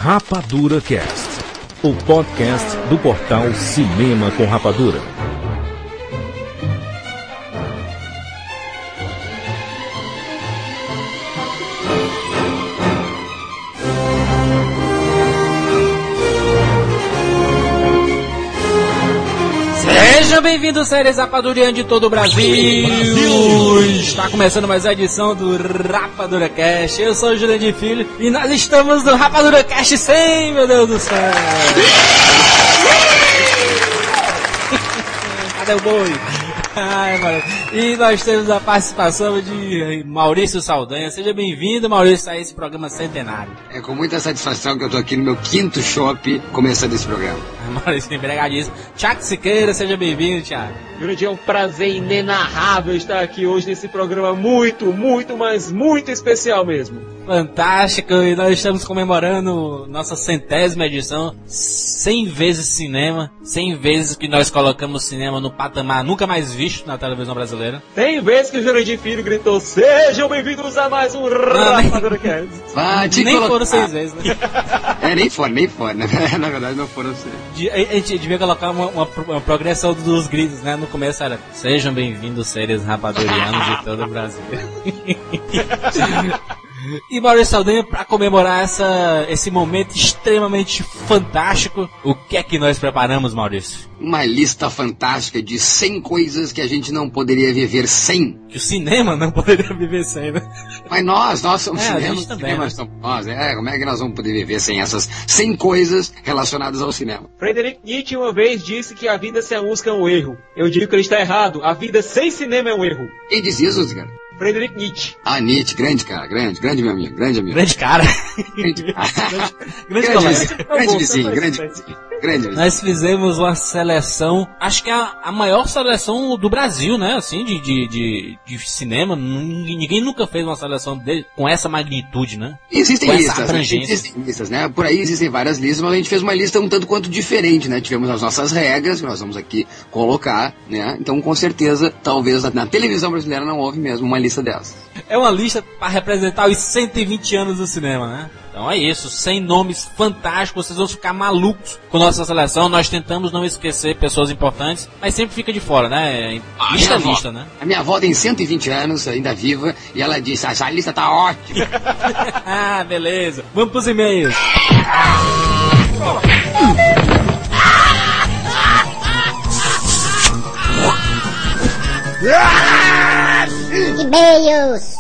Rapadura Cast, o podcast do portal Cinema com Rapadura. Sejam bem-vindos, séries rapadurianos de todo o Brasil. Está começando mais uma edição do Rapadura Cast. Eu sou o Jurandir Filho e nós estamos no Rapadura Cast 100, meu Deus do céu. Cadê o boi? Ai, mano. E nós temos a participação de Maurício Saldanha. Seja bem-vindo, Maurício, a esse programa centenário. É com muita satisfação que eu tô aqui no meu quinto shopping começando esse programa. Maurício, empregadíssimo. Thiago Siqueira, seja bem-vindo, Thiago. Jurandir, é um prazer inenarrável estar aqui hoje nesse programa muito especial mesmo. Fantástico, e nós estamos comemorando nossa 100ª edição, 100 vezes cinema, 100 vezes que nós colocamos cinema no patamar nunca mais visto na televisão brasileira. 100 vezes que o Jurandir Filho gritou, sejam bem-vindos a mais um Rapadura Cast. Nem foram 6 vezes, né? Nem foram, na verdade não foram 6. A gente devia colocar uma progressão dos gritos, né? No começo era, sejam bem-vindos, seres rapadurianos de todo o Brasil. E Maurício Saldanha, para comemorar esse momento extremamente fantástico, o que é que nós preparamos, Maurício? Uma lista fantástica de 100 coisas que a gente não poderia viver sem. Que o cinema não poderia viver sem, né? Mas nós somos cinema, também, né? Somos nós. Como é que nós vamos poder viver sem essas 100 coisas relacionadas ao cinema? Friedrich Nietzsche uma vez disse que a vida sem a música é um erro. Eu digo que ele está errado, a vida sem cinema é um erro. Quem diz isso, cara? Friedrich Nietzsche. Ah, Nietzsche, grande cara, grande meu amigo, grande amigo. Grande cara. Grande vizinho. Nós fizemos uma seleção, acho que é a maior seleção do Brasil, né, assim, de cinema. Ninguém nunca fez uma seleção com essa magnitude, né? Existem listas, né? Por aí existem várias listas, mas a gente fez uma lista um tanto quanto diferente, né? Tivemos as nossas regras, que nós vamos aqui colocar, né? Então, com certeza, talvez na televisão brasileira não houve mesmo uma lista dessas. É uma lista para representar os 120 anos do cinema, né? Então é isso, 100 nomes fantásticos, vocês vão ficar malucos com nossa seleção. Nós tentamos não esquecer pessoas importantes, mas sempre fica de fora, né? Lista, né? A minha avó tem 120 anos, ainda viva, e ela disse, essa lista tá ótima. Ah, beleza. Vamos pros e-mails. E-mails.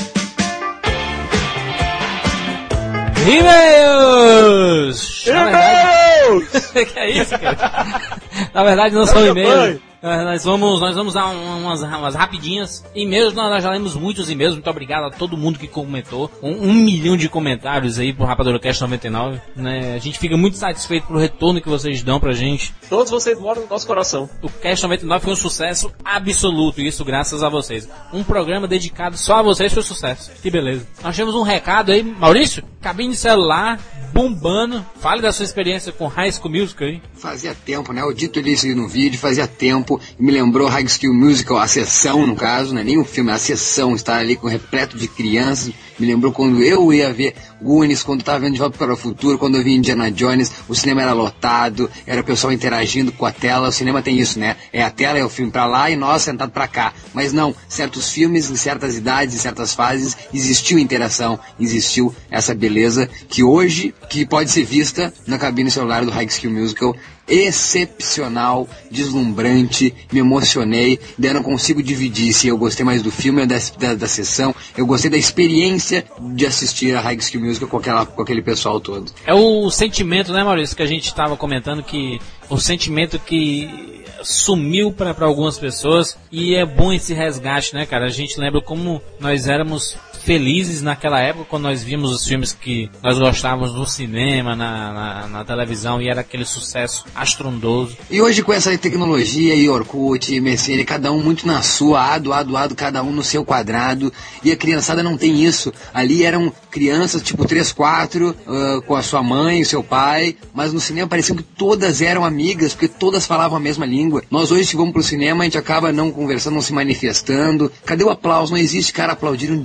Que é isso, cara? Na verdade não são e-mails. Nós vamos dar umas rapidinhas. E-mails, nós já lemos muitos e-mails. Muito obrigado a todo mundo que comentou. 1 milhão de comentários aí pro Rapadura Cast 99, né? A gente fica muito satisfeito pelo retorno que vocês dão pra gente. Todos vocês moram no nosso coração. O Cast 99 foi um sucesso absoluto, e isso graças a vocês. Um programa dedicado só a vocês foi sucesso. Que beleza. Nós temos um recado aí, Maurício, cabine de celular bombando. Fale da sua experiência com High School Musical aí. Fazia tempo, né? Eu dito isso aí no vídeo, fazia tempo. E me lembrou High School Musical, a sessão no caso, não é nem o filme, a sessão, estar ali com repleto de crianças. Me lembrou quando eu ia ver Goonies, quando estava vendo De Volta para o Futuro, quando eu vi Indiana Jones, o cinema era lotado, era o pessoal interagindo com a tela. O cinema tem isso, né? É a tela, é o filme pra lá e nós sentados pra cá. Mas não, certos filmes, em certas idades, em certas fases, existiu interação, existiu essa beleza que hoje, que pode ser vista na cabine celular do High School Musical. Excepcional, deslumbrante, me emocionei, daí eu não consigo dividir se eu gostei mais do filme ou da sessão. Eu gostei da experiência de assistir a High School Musical com aquele pessoal todo. É o sentimento, né, Maurício, que a gente estava comentando, que o sentimento que sumiu para algumas pessoas, e é bom esse resgate, né, cara? A gente lembra como nós éramos felizes naquela época quando nós vimos os filmes que nós gostávamos no cinema, na televisão, e era aquele sucesso astrondoso. E hoje com essa tecnologia e Orkut, MSN, cada um muito na sua, ado, cada um no seu quadrado, e a criançada não tem isso. Ali eram crianças tipo 3, 4, com a sua mãe e seu pai, mas no cinema parecia que todas eram amigas, porque todas falavam a mesma língua. Nós hoje, se vamos pro cinema, a gente acaba não conversando, não se manifestando. Cadê o aplauso? Não existe cara aplaudiram de pé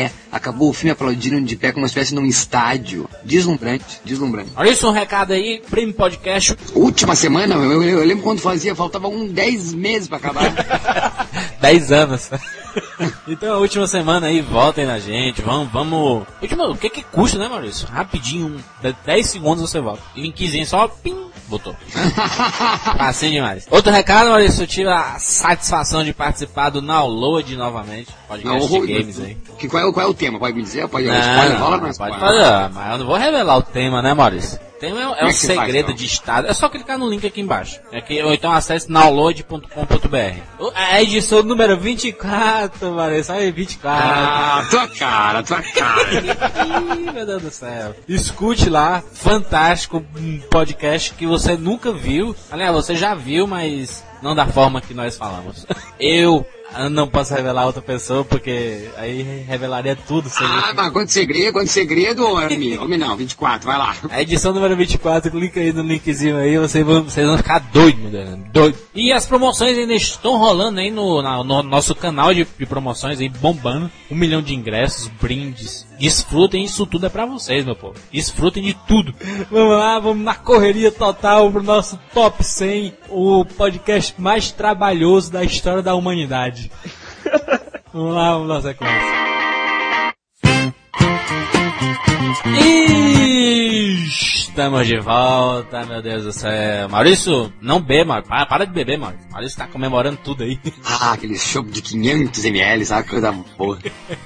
Acabou o filme aplaudindo de pé como uma espécie de um estádio. Deslumbrante. Olha isso, um recado aí, Prêmio Podcast. Última semana, eu lembro quando faltava 10 meses pra acabar. 10 anos. Então a última semana aí, votem na gente, vamos... O que custa, né, Maurício? Rapidinho, 10 segundos você volta. Linkzinho só, pim, botou. Assim demais. Outro recado, Maurício, eu tive a satisfação de participar do Download novamente. Podcast de games aí. Qual é o tema? Pode me dizer? Pode fazer, mas eu não vou revelar o tema, né, Maurício? O tema é um segredo de estado. É só clicar no link aqui embaixo. Ou então acesse download.com.br. A edição número 24, Maurício. Aí, 24. Tua cara. Ih, meu Deus do céu. Escute lá. Fantástico. Um podcast que você nunca viu. Aliás, você já viu, mas não da forma que nós falamos. Eu não posso revelar outra pessoa, porque aí revelaria tudo. Mas quanto segredo, homem não, 24, vai lá. A edição número 24, clica aí no linkzinho aí, vocês vão ficar doidos. E as promoções ainda estão rolando aí no nosso canal de promoções aí, bombando. 1 milhão de ingressos, brindes. Desfrutem, isso tudo é pra vocês, meu povo. Desfrutem de tudo. Vamos lá, vamos na correria total pro nosso Top 100, o podcast mais trabalhoso da história da humanidade. Vamos lá, vamos na sequência. Estamos de volta, meu Deus do céu. Maurício, não beba, para de beber, Maurício. Maurício tá comemorando tudo aí. Aquele chopp de 500 ml, sabe? Coisa boa.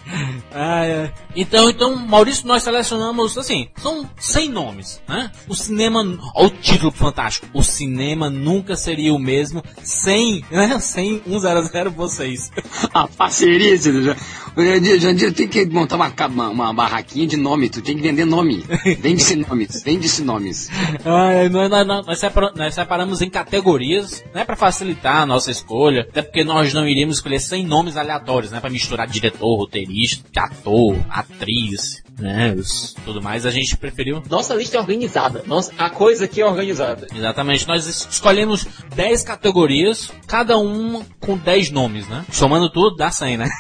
Então, Maurício, nós selecionamos, assim, são 100 nomes, né? O cinema, olha o título fantástico. O cinema nunca seria o mesmo sem, né? Sem 100 vocês. A parceria, Jandir, tem que montar uma barraquinha de nome, tu tem que vender nome. Vende-se nomes. Nós separamos em categorias, né, pra facilitar a nossa escolha, até porque nós não iríamos escolher 100 nomes aleatórios, né, pra misturar diretor, roteirista, ator, atriz, né, tudo mais. A gente preferiu... Nossa lista é organizada. A coisa aqui é organizada. Exatamente. Nós escolhemos 10 categorias, cada uma com 10 nomes, né? Somando tudo, dá 100, né?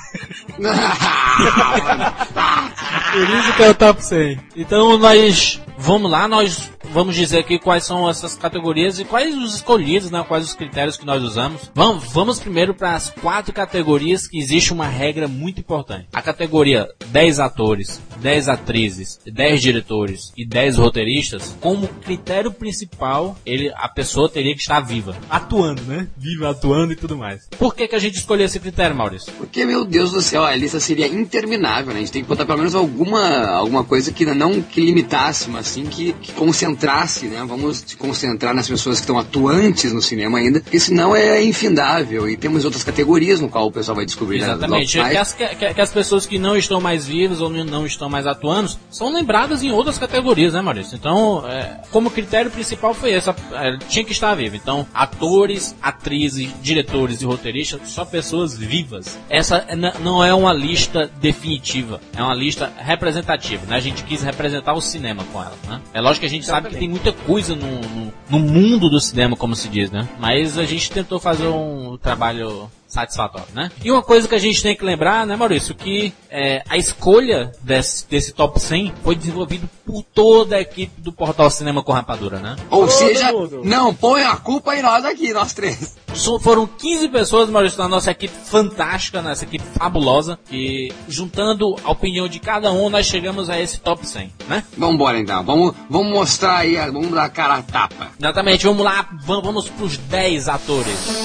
Por isso que é o top 100. Então nós vamos dizer aqui quais são essas categorias e quais os escolhidos, né? Quais os critérios que nós usamos. Vamos primeiro para as 4 categorias que existe uma regra muito importante. A categoria 10 atores, 10 atrizes, 10 diretores e 10 roteiristas, como critério principal, a pessoa teria que estar viva. Atuando, né? Viva, atuando e tudo mais. Por que a gente escolheu esse critério, Maurício? Porque, meu Deus do céu, a lista seria interminável, né? A gente tem que botar pelo menos alguma coisa que não que limitasse, mas sim que concentrasse, né? Vamos se concentrar nas pessoas que estão atuantes no cinema ainda, porque senão é infindável. E temos outras categorias no qual o pessoal vai descobrir. Exatamente. Que as pessoas que não estão mais vivas ou não estão mais atuando são lembradas em outras categorias, né, Maurício? Então, como critério principal foi esse, tinha que estar vivo. Então, atores, atrizes, diretores e roteiristas, só pessoas vivas. Essa não é uma lista definitiva, é uma lista representativa, né? A gente quis representar o cinema com ela, né? É lógico que a gente sabe que tem muita coisa no mundo do cinema, como se diz, né? Mas a gente tentou fazer um trabalho satisfatório, né? E uma coisa que a gente tem que lembrar, né, Maurício, que a escolha desse top 100 foi desenvolvido por toda a equipe do Portal Cinema com Rapadura, né? Ou seja, não põe a culpa em nós aqui, nós três. Foram 15 pessoas, Maurício, na nossa equipe fantástica, nessa equipe fabulosa, que juntando a opinião de cada um, nós chegamos a esse top 100, né? Vambora então, vamos mostrar aí, vamos dar a cara a tapa. Exatamente, vamos lá, vamos pros 10 atores.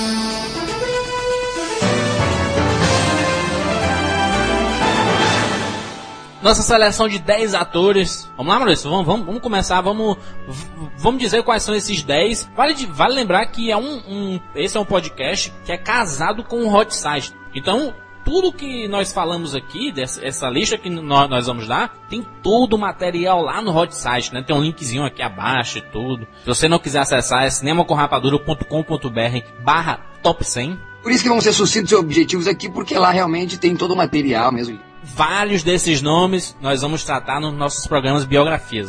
Nossa seleção de 10 atores. Vamos lá, Maurício, vamos começar, vamos dizer quais são esses 10. Vale lembrar que esse é um podcast que é casado com o Hot Site. Então, tudo que nós falamos aqui, essa lista que nós vamos dar, tem todo o material lá no Hot Site, né? Tem um linkzinho aqui abaixo e tudo. Se você não quiser acessar, é cinemacomrapadura.com.br/top 100. Por isso que vão ser sucintos e objetivos aqui, porque lá realmente tem todo o material mesmo. Vários desses nomes nós vamos tratar nos nossos programas biografias, né?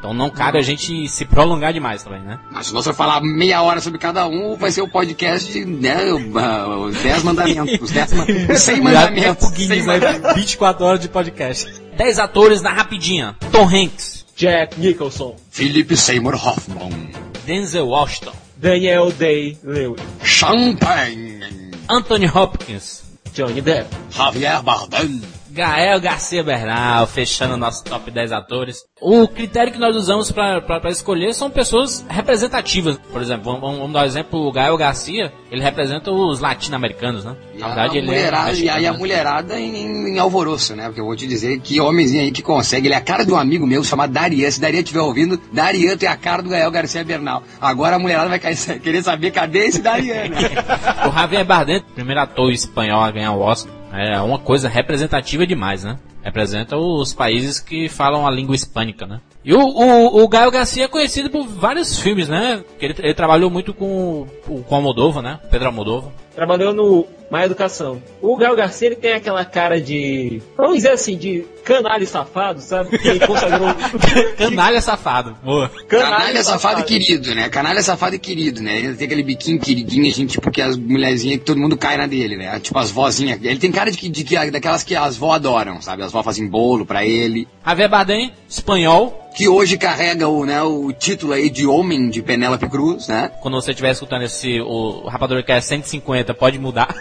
Então não cabe a gente se prolongar demais também, né? Mas se você falar meia hora sobre cada um, vai ser o podcast, né? Os 10 mandamentos. Os 100 mandamentos. 24 horas de podcast. 10 atores na rapidinha. Tom Hanks. Jack Nicholson. Philip Seymour Hoffman. Denzel Washington. Daniel Day-Lewis. Champagne. Anthony Hopkins. Johnny Depp. Javier Bardem. Gael Garcia Bernal, fechando o nosso top 10 atores. O critério que nós usamos para escolher são pessoas representativas. Por exemplo, vamos dar um exemplo, o Gael Garcia, ele representa os latino-americanos, né? Na verdade, e aí a mulherada em alvoroço, né? Porque eu vou te dizer que homenzinho aí que consegue, ele é a cara de um amigo meu chamado Darian. Se Darian estiver ouvindo, Darian tem a cara do Gael Garcia Bernal. Agora a mulherada vai querer saber cadê esse Darian, né? O Javier Bardem, primeiro ator espanhol a ganhar o Oscar. É uma coisa representativa demais, né? Representa os países que falam a língua hispânica, né? E o Gael Garcia é conhecido por vários filmes, né? Ele trabalhou muito com o Almodóvar, né? Pedro Almodóvar. Trabalhou no Má Educação. O Gael Garcia, ele tem aquela cara de, vamos dizer assim, de canalha safado, sabe? Que consagrou... Canalha safado, boa. Canalha safado e querido, né? Canalha safado e querido, né? Ele tem aquele biquinho queridinho, assim, tipo que as mulherzinhas que todo mundo cai na dele, né? Tipo as vozinhas. Ele tem cara daquelas que as vó adoram, sabe? As vó fazem bolo pra ele. Javier Bardem, espanhol. Que hoje carrega o título aí de homem de Penélope Cruz, né? Quando você estiver escutando o Rapadura que é 150, pode mudar.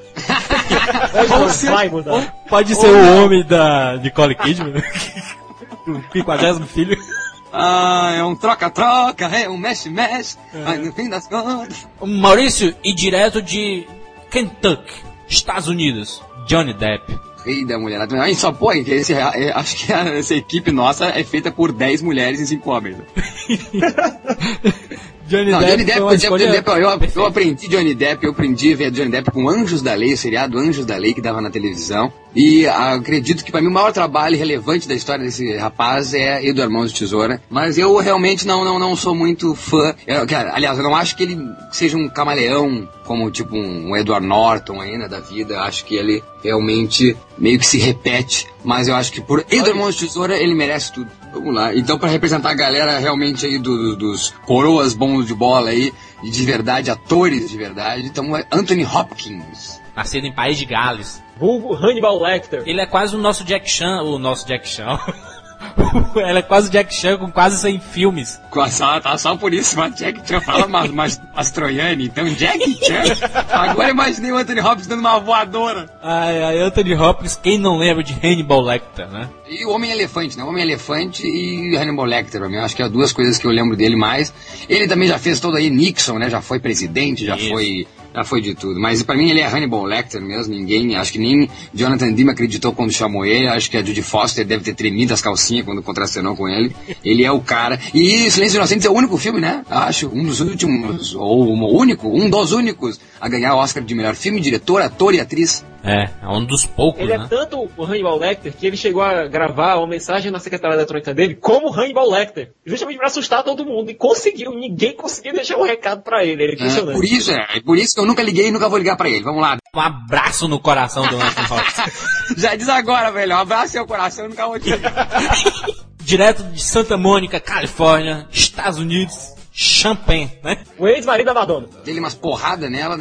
Vai mudar. Pode ser o homem da Nicole Kidman, né? O 50º filho. Ah, é um troca-troca, é um mexe-mexe, mas no fim das contas... Maurício, e direto de Kentucky, Estados Unidos, Johnny Depp. Rei da mulherada. A gente só põe que acho que essa equipe nossa é feita por 10 mulheres e 5 homens. Johnny Depp, eu aprendi Johnny Depp, eu aprendi a ver Johnny Depp com Anjos da Lei, o seriado Anjos da Lei que dava na televisão. E acredito que para mim o maior trabalho relevante da história desse rapaz é Edward Mãos de Tesoura. Mas eu realmente não sou muito fã. Aliás, eu não acho que ele seja um camaleão como tipo um Edward Norton ainda da vida. Acho que ele realmente meio que se repete. Mas eu acho que por Edward Mãos de Tesoura ele merece tudo. Vamos lá. Então, para representar a galera realmente aí dos coroas bons de bola aí, de verdade, atores de verdade, então Anthony Hopkins. Nascido em País de Gales. Vulgo Hannibal Lecter. Ele é quase o nosso Jack Chan. Ele é quase o Jack Chan com quase 100 filmes. Só por isso, mas Jack Chan fala mais troiane, então Jack Chan. Agora imaginei o Anthony Hopkins dando uma voadora. Ai, Anthony Hopkins, quem não lembra de Hannibal Lecter, né? E o Homem-Elefante, né? O Homem-Elefante e Hannibal Lecter, pra mim. Acho que é duas coisas que eu lembro dele mais. Ele também já fez todo aí Nixon, né? Já foi presidente, já foi de tudo. Mas pra mim ele é Hannibal Lecter mesmo. Acho que nem Jonathan Demme acreditou quando chamou ele. Acho que a Judy Foster deve ter tremido as calcinhas quando contracenou com ele. Ele é o cara. E Silêncio Inocentes é o único filme, né? Acho, um dos últimos, ou um dos únicos a ganhar o Oscar de melhor filme, diretor, ator e atriz. É um dos poucos, ele né? É tanto o Hannibal Lecter que ele chegou a gravar uma mensagem na secretária eletrônica dele como Hannibal Lecter, justamente pra assustar todo mundo, e ninguém conseguiu deixar um recado pra ele. Ele por isso que eu nunca liguei e nunca vou ligar pra ele. Vamos lá. Um abraço no coração do Anthony Hopkins. Já diz agora, velho, um abraço no seu coração, eu nunca vou te ligar. Direto de Santa Mônica, Califórnia, Estados Unidos, Champagne, né? O ex-marido da Madonna. Dele umas porradas nela.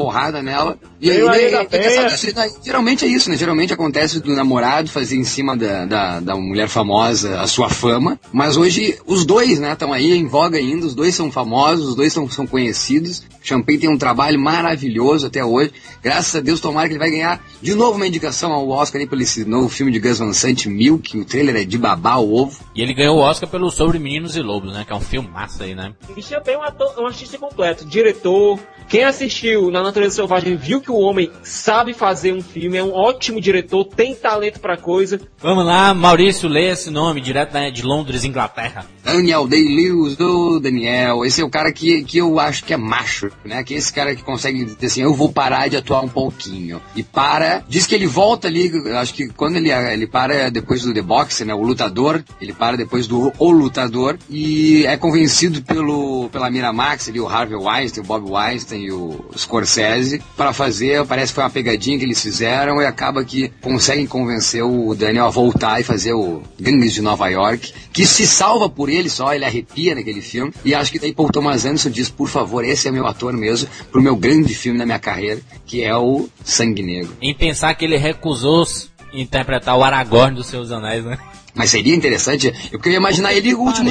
E geralmente é isso, né? Geralmente acontece do namorado fazer em cima da mulher famosa a sua fama. Mas hoje os dois, né, estão aí em voga ainda. Os dois são famosos, os dois são conhecidos. Champagne tem um trabalho maravilhoso até hoje. Graças a Deus, tomara que ele vai ganhar de novo uma indicação ao Oscar aí pelo esse novo filme de Gus Van Sant, Milk. O trailer é de babar o ovo. E ele ganhou o Oscar pelo Sobre Meninos e Lobos, né? Que é um filme massa aí, né? E Champagne é um artista completo, diretor. Quem assistiu Na Natureza Selvagem viu que o homem sabe fazer um filme, é um ótimo diretor, tem talento pra coisa. Vamos lá, Maurício, lê esse nome, direto de Londres, Inglaterra. Daniel Day-Lewis, do Daniel. Esse é o cara que eu acho que é macho. né? Que é esse cara que consegue dizer assim, eu vou parar de atuar um pouquinho. E para, diz que ele volta ali, acho que quando ele para depois do The Boxer, né? O Lutador, ele para depois do O Lutador e é convencido pela Miramax, ali, o Harvey Weinstein, o Bob Weinstein e o Scorsese, para fazer, parece que foi uma pegadinha que eles fizeram e acaba que conseguem convencer o Daniel a voltar e fazer o Gangues de Nova York, que se salva por ele só, ele arrepia naquele filme, e acho que daí Paul Thomas Anderson diz, por favor, esse é meu ator mesmo, pro meu grande filme da minha carreira, que é o Sangue Negro. Em pensar que ele recusou interpretar o Aragorn dos Seus Anéis, né? Mas seria interessante, eu queria imaginar ele o último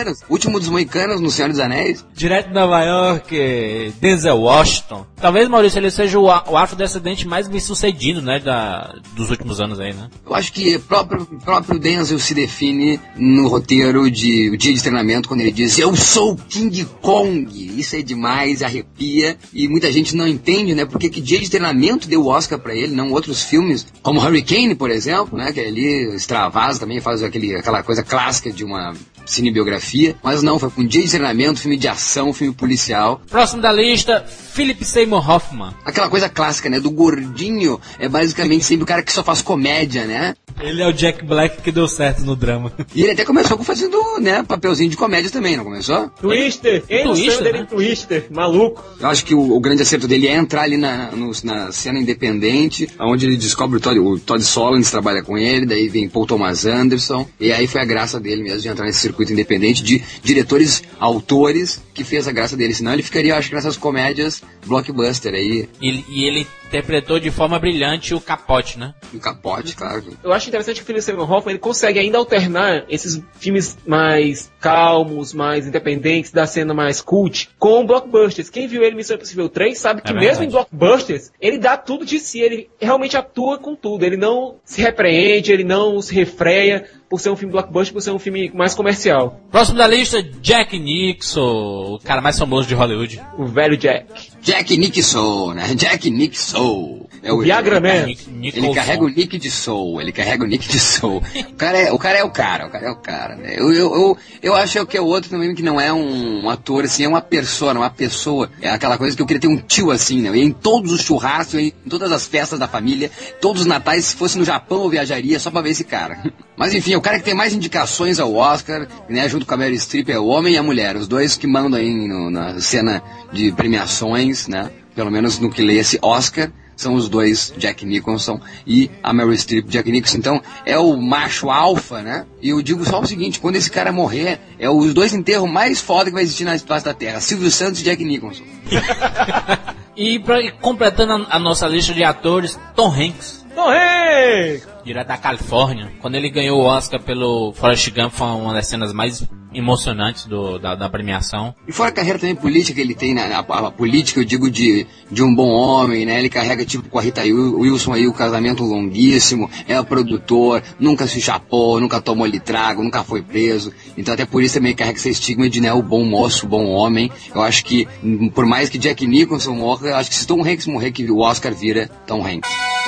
dos Moicanos no Senhor dos Anéis. Direto de Nova York, Denzel Washington. Talvez, Maurício, ele seja o afrodescendente mais bem sucedido, né, dos últimos anos aí, né? Eu acho que próprio Denzel se define no roteiro de O Dia de Treinamento, quando ele diz, eu sou King Kong. Isso é demais, arrepia, e muita gente não entende, né, porque que Dia de Treinamento deu o Oscar pra ele, não outros filmes, como Hurricane, por exemplo, né, que ali extravasa também, faz aquela coisa clássica de uma cinebiografia, mas não, foi com Dia de Treinamento, filme de ação, filme policial. Próximo da lista, Philip Seymour Hoffman. Aquela coisa clássica, né, do gordinho, é basicamente sempre o cara que só faz comédia, né? Ele é o Jack Black que deu certo no drama. E ele até começou fazendo, né, papelzinho de comédia também, não começou? Twister! Twister, maluco. Eu acho que o grande acerto dele é entrar ali na cena independente, onde ele descobre o Todd Solondz trabalha com ele, daí vem Paul Thomas Anderson, e aí foi a graça dele mesmo de entrar nesse circuito independente de diretores, autores, que fez a graça dele. Senão ele ficaria, acho que nessas comédias blockbuster aí. E ele interpretou de forma brilhante o Capote, né? O Capote, claro. Eu acho interessante que o Philip Seymour Hoffman ele consegue ainda alternar esses filmes mais calmos, mais independentes, da cena mais cult, com blockbusters. Quem viu ele em Missão Impossível 3 sabe que mesmo em blockbusters, ele dá tudo de si, ele realmente atua com tudo. Ele não se repreende, ele não se refreia por ser um filme blockbuster, por ser um filme mais comercial. Próximo da lista, Jack Nixon, o cara mais famoso de Hollywood. O velho Jack. Jack Nixon, né? Jack Nixon. É o Viagra Man. Ele carrega o Nick de Soul. O cara é o cara, né? Eu acho que é o outro também que não é um ator, assim, é uma pessoa. É aquela coisa que eu queria ter um tio assim, né? Eu ia em todos os churrascos, eu ia em todas as festas da família, todos os natais, se fosse no Japão eu viajaria só pra ver esse cara. Mas enfim, o cara que tem mais indicações ao Oscar, né? Junto com a Meryl Streep é o homem e a mulher, os dois que mandam aí na cena de premiações, né? Pelo menos no que lê esse Oscar, são os dois, Jack Nicholson e a Meryl Streep. Jack Nicholson, então, é o macho alfa, né? E eu digo só o seguinte, quando esse cara morrer, é os dois enterros mais foda que vai existir na face da Terra, Silvio Santos e Jack Nicholson. E completando a nossa lista de atores, Tom Hanks. Direto da Califórnia. Quando ele ganhou o Oscar pelo Forrest Gump, foi uma das cenas mais emocionantes da premiação. E fora a carreira também política que ele tem, a política, eu digo, de um bom homem, né? Ele carrega, tipo, com a Rita Wilson aí, o casamento longuíssimo, é o produtor, nunca se chapou, nunca tomou litrago, nunca foi preso. Então até por isso também carrega esse estigma de, né, o bom moço, o bom homem. Eu acho que, por mais que Jack Nicholson morra, eu acho que se Tom Hanks morrer, que o Oscar vira Tom Hanks.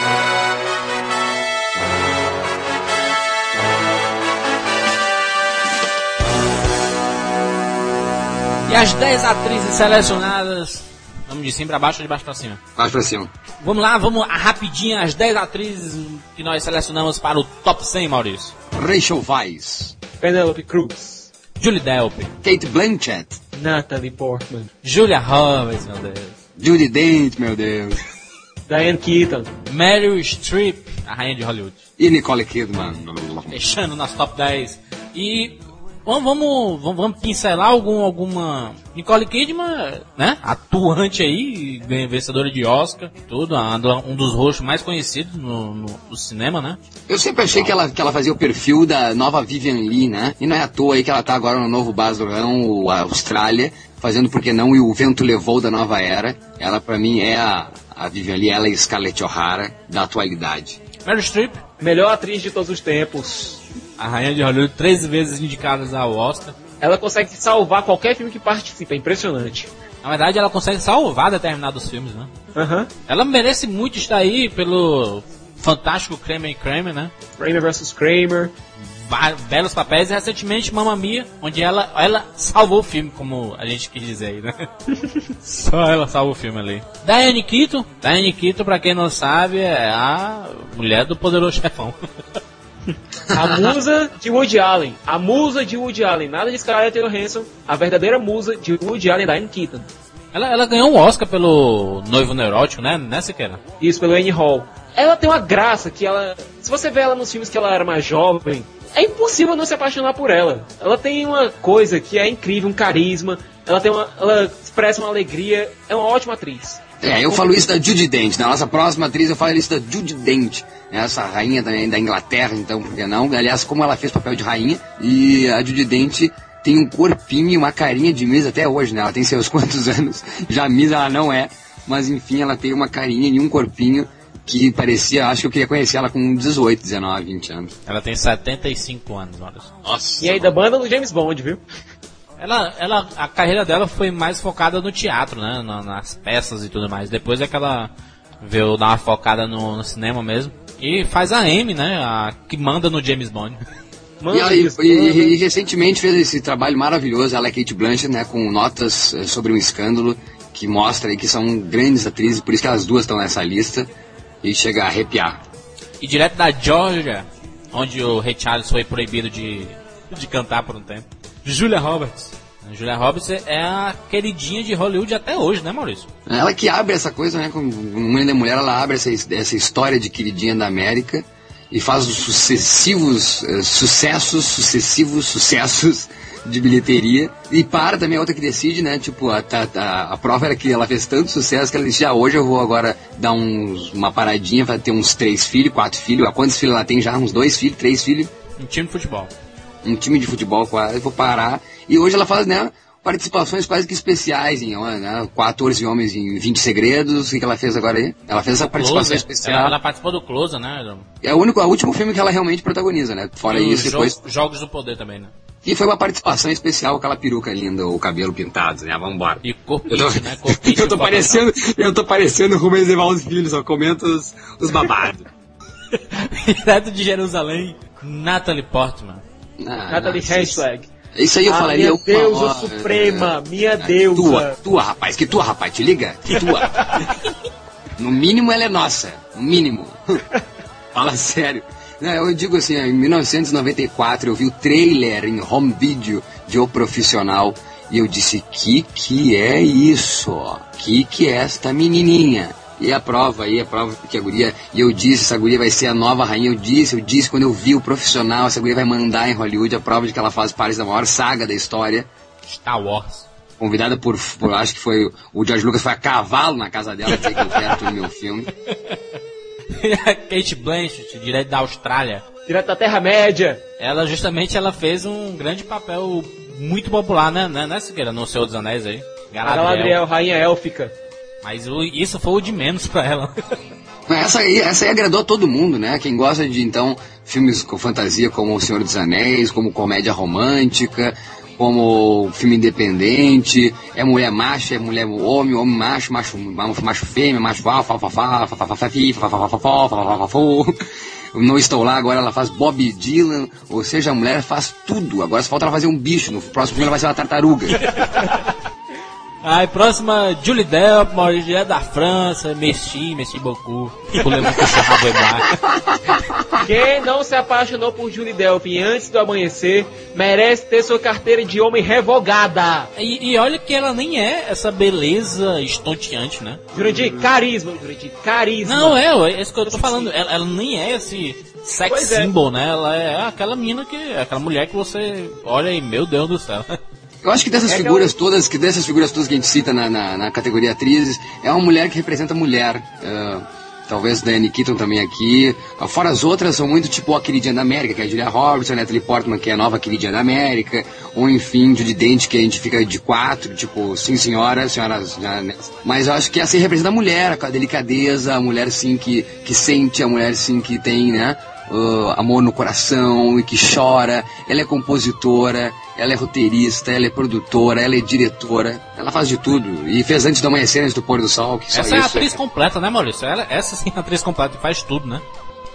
E as 10 atrizes selecionadas, vamos de cima pra baixo ou de baixo pra cima? Baixo pra cima. Vamos lá, rapidinho, as 10 atrizes que nós selecionamos para o top 100, Maurício. Rachel Weisz, Penelope Cruz, Julie Delpy, Kate Blanchett, Natalie Portman, Julia Roberts, meu Deus, Judi Dench, meu Deus, Diane Keaton, Meryl Streep, a rainha de Hollywood, e Nicole Kidman. fechando nosso top 10. E vamos pincelar alguma... Nicole Kidman, né? Atuante aí, vencedora de Oscar, tudo, um dos rostos mais conhecidos no cinema, né? Eu sempre achei que ela fazia o perfil da nova Vivian Lee, né? E não é à toa aí que ela tá agora no novo Basilão, a Austrália, fazendo Porque Não e O Vento Levou da nova era. Ela, pra mim, é a Vivian Lee, ela é Scarlett O'Hara da atualidade. Meryl Streep, melhor atriz de todos os tempos. A rainha de Hollywood, 3 vezes indicadas ao Oscar. Ela consegue salvar qualquer filme que participa, é impressionante. Na verdade, ela consegue salvar determinados filmes, né? Uhum. Ela merece muito estar aí pelo fantástico Kramer e Kramer, né? Kramer vs. Kramer. belos papéis, e recentemente Mamma Mia, onde ela salvou o filme, como a gente quis dizer aí, né? Só ela salva o filme ali. Diane Keaton, pra quem não sabe, é a mulher do Poderoso Chefão. A musa de Woody Allen. Nada de Scarlett Johansson. A verdadeira musa de Woody Allen, Diane Keaton. Ela ganhou um Oscar pelo Noivo Neurótico, né? Siqueira? Isso, pelo Annie Hall. Ela tem uma graça que ela... Se você vê ela nos filmes que ela era mais jovem, é impossível não se apaixonar por ela. Ela tem uma coisa que é incrível, um carisma. Ela expressa uma alegria. É uma ótima atriz. Eu falo isso da Judi Dench. Na nossa próxima atriz eu falo isso da Judi Dench. Essa rainha da Inglaterra, então, por que não? Aliás, como ela fez papel de rainha. E a Judi Dench tem um corpinho e uma carinha de Miss até hoje, né? Ela tem seus quantos anos. Já Miss ela não é. Mas enfim, ela tem uma carinha e um corpinho que parecia... Acho que eu queria conhecer ela com 18, 19, 20 anos. Ela tem 75 anos, olha. Nossa. E aí da banda do James Bond, viu? A carreira dela foi mais focada no teatro, né? Nas peças e tudo mais. Depois é que ela veio dar uma focada no cinema mesmo. E faz a Amy, né? A que manda no James Bond. E recentemente fez esse trabalho maravilhoso, ela é Cate Blanchett, né? Com notas sobre um escândalo que mostra aí que são grandes atrizes, por isso que elas duas estão nessa lista. E chega a arrepiar. E direto da Georgia, onde o Ray Charles foi proibido de cantar por um tempo. Julia Roberts. Julia Roberts é a queridinha de Hollywood até hoje, né, Maurício? Ela que abre essa coisa, né? Como Mulher da Mulher, ela abre essa história de queridinha da América e faz os sucessivos sucessos de bilheteria. E para também a outra que decide, né? Tipo, a prova era que ela fez tanto sucesso que ela disse, hoje eu vou agora dar uma paradinha, vai ter uns 3 filhos, 4 filhos. Quantos filhos ela tem já? Uns 2 filhos, 3 filhos? Um time de futebol. Um time de futebol quase, vou parar. E hoje ela faz, né, participações quase que especiais em, né, 14 homens em 20 segredos. O que ela fez agora aí? Ela fez essa participação especial. Ela participou do Closer, né? É o último filme que ela realmente protagoniza, né? Fora e isso, depois... Jogos do Poder também, né? E foi uma participação especial com aquela peruca linda, o cabelo pintado, né? Vambora. E corpite, né? Corpite eu tô parecendo Rubens Evaldo Filho, só comento os babados. Direto de Jerusalém, Natalie Portman. Natalie Hashtag. Isso aí eu falaria... Minha deusa suprema, minha deusa. Tua, rapaz, te liga? Tua. No mínimo ela é nossa, no mínimo. Fala sério. Eu digo assim, em 1994 eu vi o trailer em home video de O Profissional e eu disse, que é isso? Que é esta menininha? E a prova que a guria, e eu disse, essa guria vai ser a nova rainha, eu disse quando eu vi O Profissional, essa guria vai mandar em Hollywood, a prova de que ela faz parte da maior saga da história. Star Wars. Convidada por acho que foi, o George Lucas foi a cavalo na casa dela, dizer que eu quero tudo no meu filme. E a Cate Blanchett, direto da Austrália. Direto da Terra-média. Ela fez um grande papel muito popular, né, Siqueira, no Senhor dos Anéis aí. Galadriel, rainha élfica. Mas isso foi o de menos pra ela. Essa aí agradou a todo mundo, né? Quem gosta de, então, filmes com fantasia como O Senhor dos Anéis, como comédia romântica, como filme independente, é mulher macho, é mulher homem, homem macho, macho fêmea, macho alfa, não estou lá, agora ela faz Bob Dylan, ou seja, a mulher faz tudo, agora só falta ela fazer um bicho, no próximo filme ela vai ser uma tartaruga. Aí, próxima, Julie Delp, é da França, merci beaucoup. Quem não se apaixonou por Julie Delp antes do amanhecer, merece ter sua carteira de homem revogada. E olha que ela nem é essa beleza estonteante, né? Jurandir, carisma. Não, é isso que eu tô falando. Ela nem é esse sex symbol, né? Ela é aquela mina aquela mulher que você olha e, meu Deus do céu. Eu acho que dessas figuras todas que a gente cita na categoria atrizes, é uma mulher que representa mulher. Talvez Diane Keaton também aqui. Fora as outras, são muito tipo a queridinha da América, que é a Julia Roberts, a Natalie Portman, que é a nova queridinha da América. Ou enfim, Judi Dench, que a gente fica de 4, tipo, sim senhoras já... Mas eu acho que essa representa a mulher, com a delicadeza, a mulher sim que sente, a mulher sim que tem, né? Amor no coração e que chora. Ela é compositora, ela é roteirista, ela é produtora, ela é diretora, ela faz de tudo e fez Antes do Amanhecer, Antes do Pôr do Sol, que só essa isso é a atriz completa, né, Maurício? Essa sim é a atriz completa, faz tudo, né?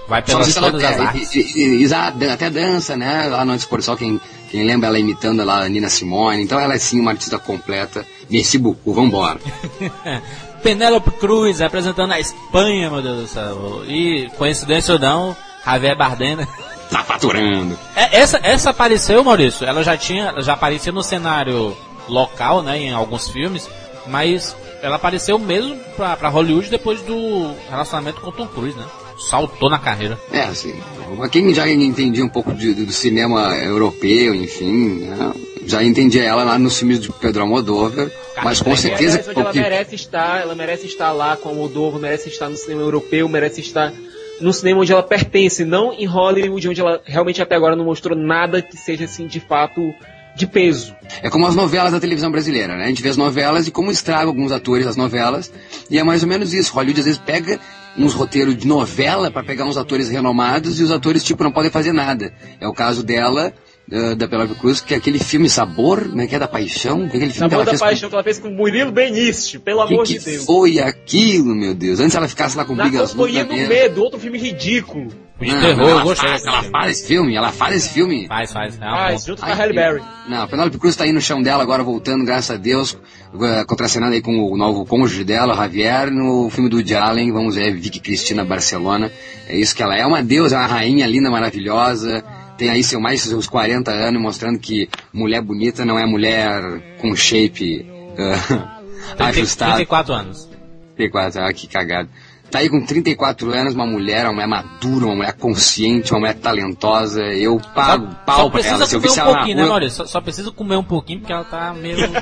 Vai pelas todas as artes. Exato, até dança, né? Lá no Antes Pôr do Sol, quem lembra ela imitando lá a Nina Simone. Então ela é sim uma artista completa. Merci beaucoup, vambora. Penélope Cruz apresentando a Espanha, meu Deus do céu. E, coincidência ou não, Javier Bardem, né? Tá faturando. Essa apareceu, Maurício, ela já aparecia no cenário local, né, em alguns filmes, mas ela apareceu mesmo pra Hollywood depois do relacionamento com Tom Cruise, né? Saltou na carreira. Assim, quem já entendia um pouco do cinema europeu, enfim, né, já entendia ela lá nos filmes de Pedro Almodóvar, mas com certeza... Ela merece estar lá com Almodóvar, merece estar no cinema europeu, merece estar no cinema onde ela pertence, não em Hollywood, onde ela realmente até agora não mostrou nada que seja, assim, de fato, de peso. É como as novelas da televisão brasileira, né? A gente vê as novelas e como estragam alguns atores as novelas, e é mais ou menos isso. Hollywood às vezes pega uns roteiros de novela para pegar uns atores renomados e os atores, tipo, não podem fazer nada. É o caso dela, da Penélope Cruz, que é aquele filme Sabor, né, que é da Paixão, que é aquele filme Sabor da Paixão que ela fez com Murilo Benício, pelo amor de Deus. Que foi aquilo, meu Deus? Antes ela ficasse lá com Bigas Luz. Na Companhia do Medo, outro filme ridículo. De terror, eu gostei. Ela faz esse filme. Faz. Junto com a Halle Berry. Não, a Penélope Cruz tá aí no chão dela agora, voltando, graças a Deus, contracenando aí com o novo cônjuge dela, Javier, no filme do Woody Allen, vamos ver, Vicky Cristina Barcelona. É isso que ela é, uma deusa, é uma rainha linda, maravilhosa. Tem aí seus 40 anos, mostrando que mulher bonita não é mulher com shape ajustado. 34 anos. 34, que cagado. Tá aí com 34 anos, uma mulher madura, uma mulher consciente, uma mulher talentosa. Eu pago pau pra ela. Se eu comer um pouquinho, né, Maurício? Só precisa comer um pouquinho, porque ela tá meio... Né?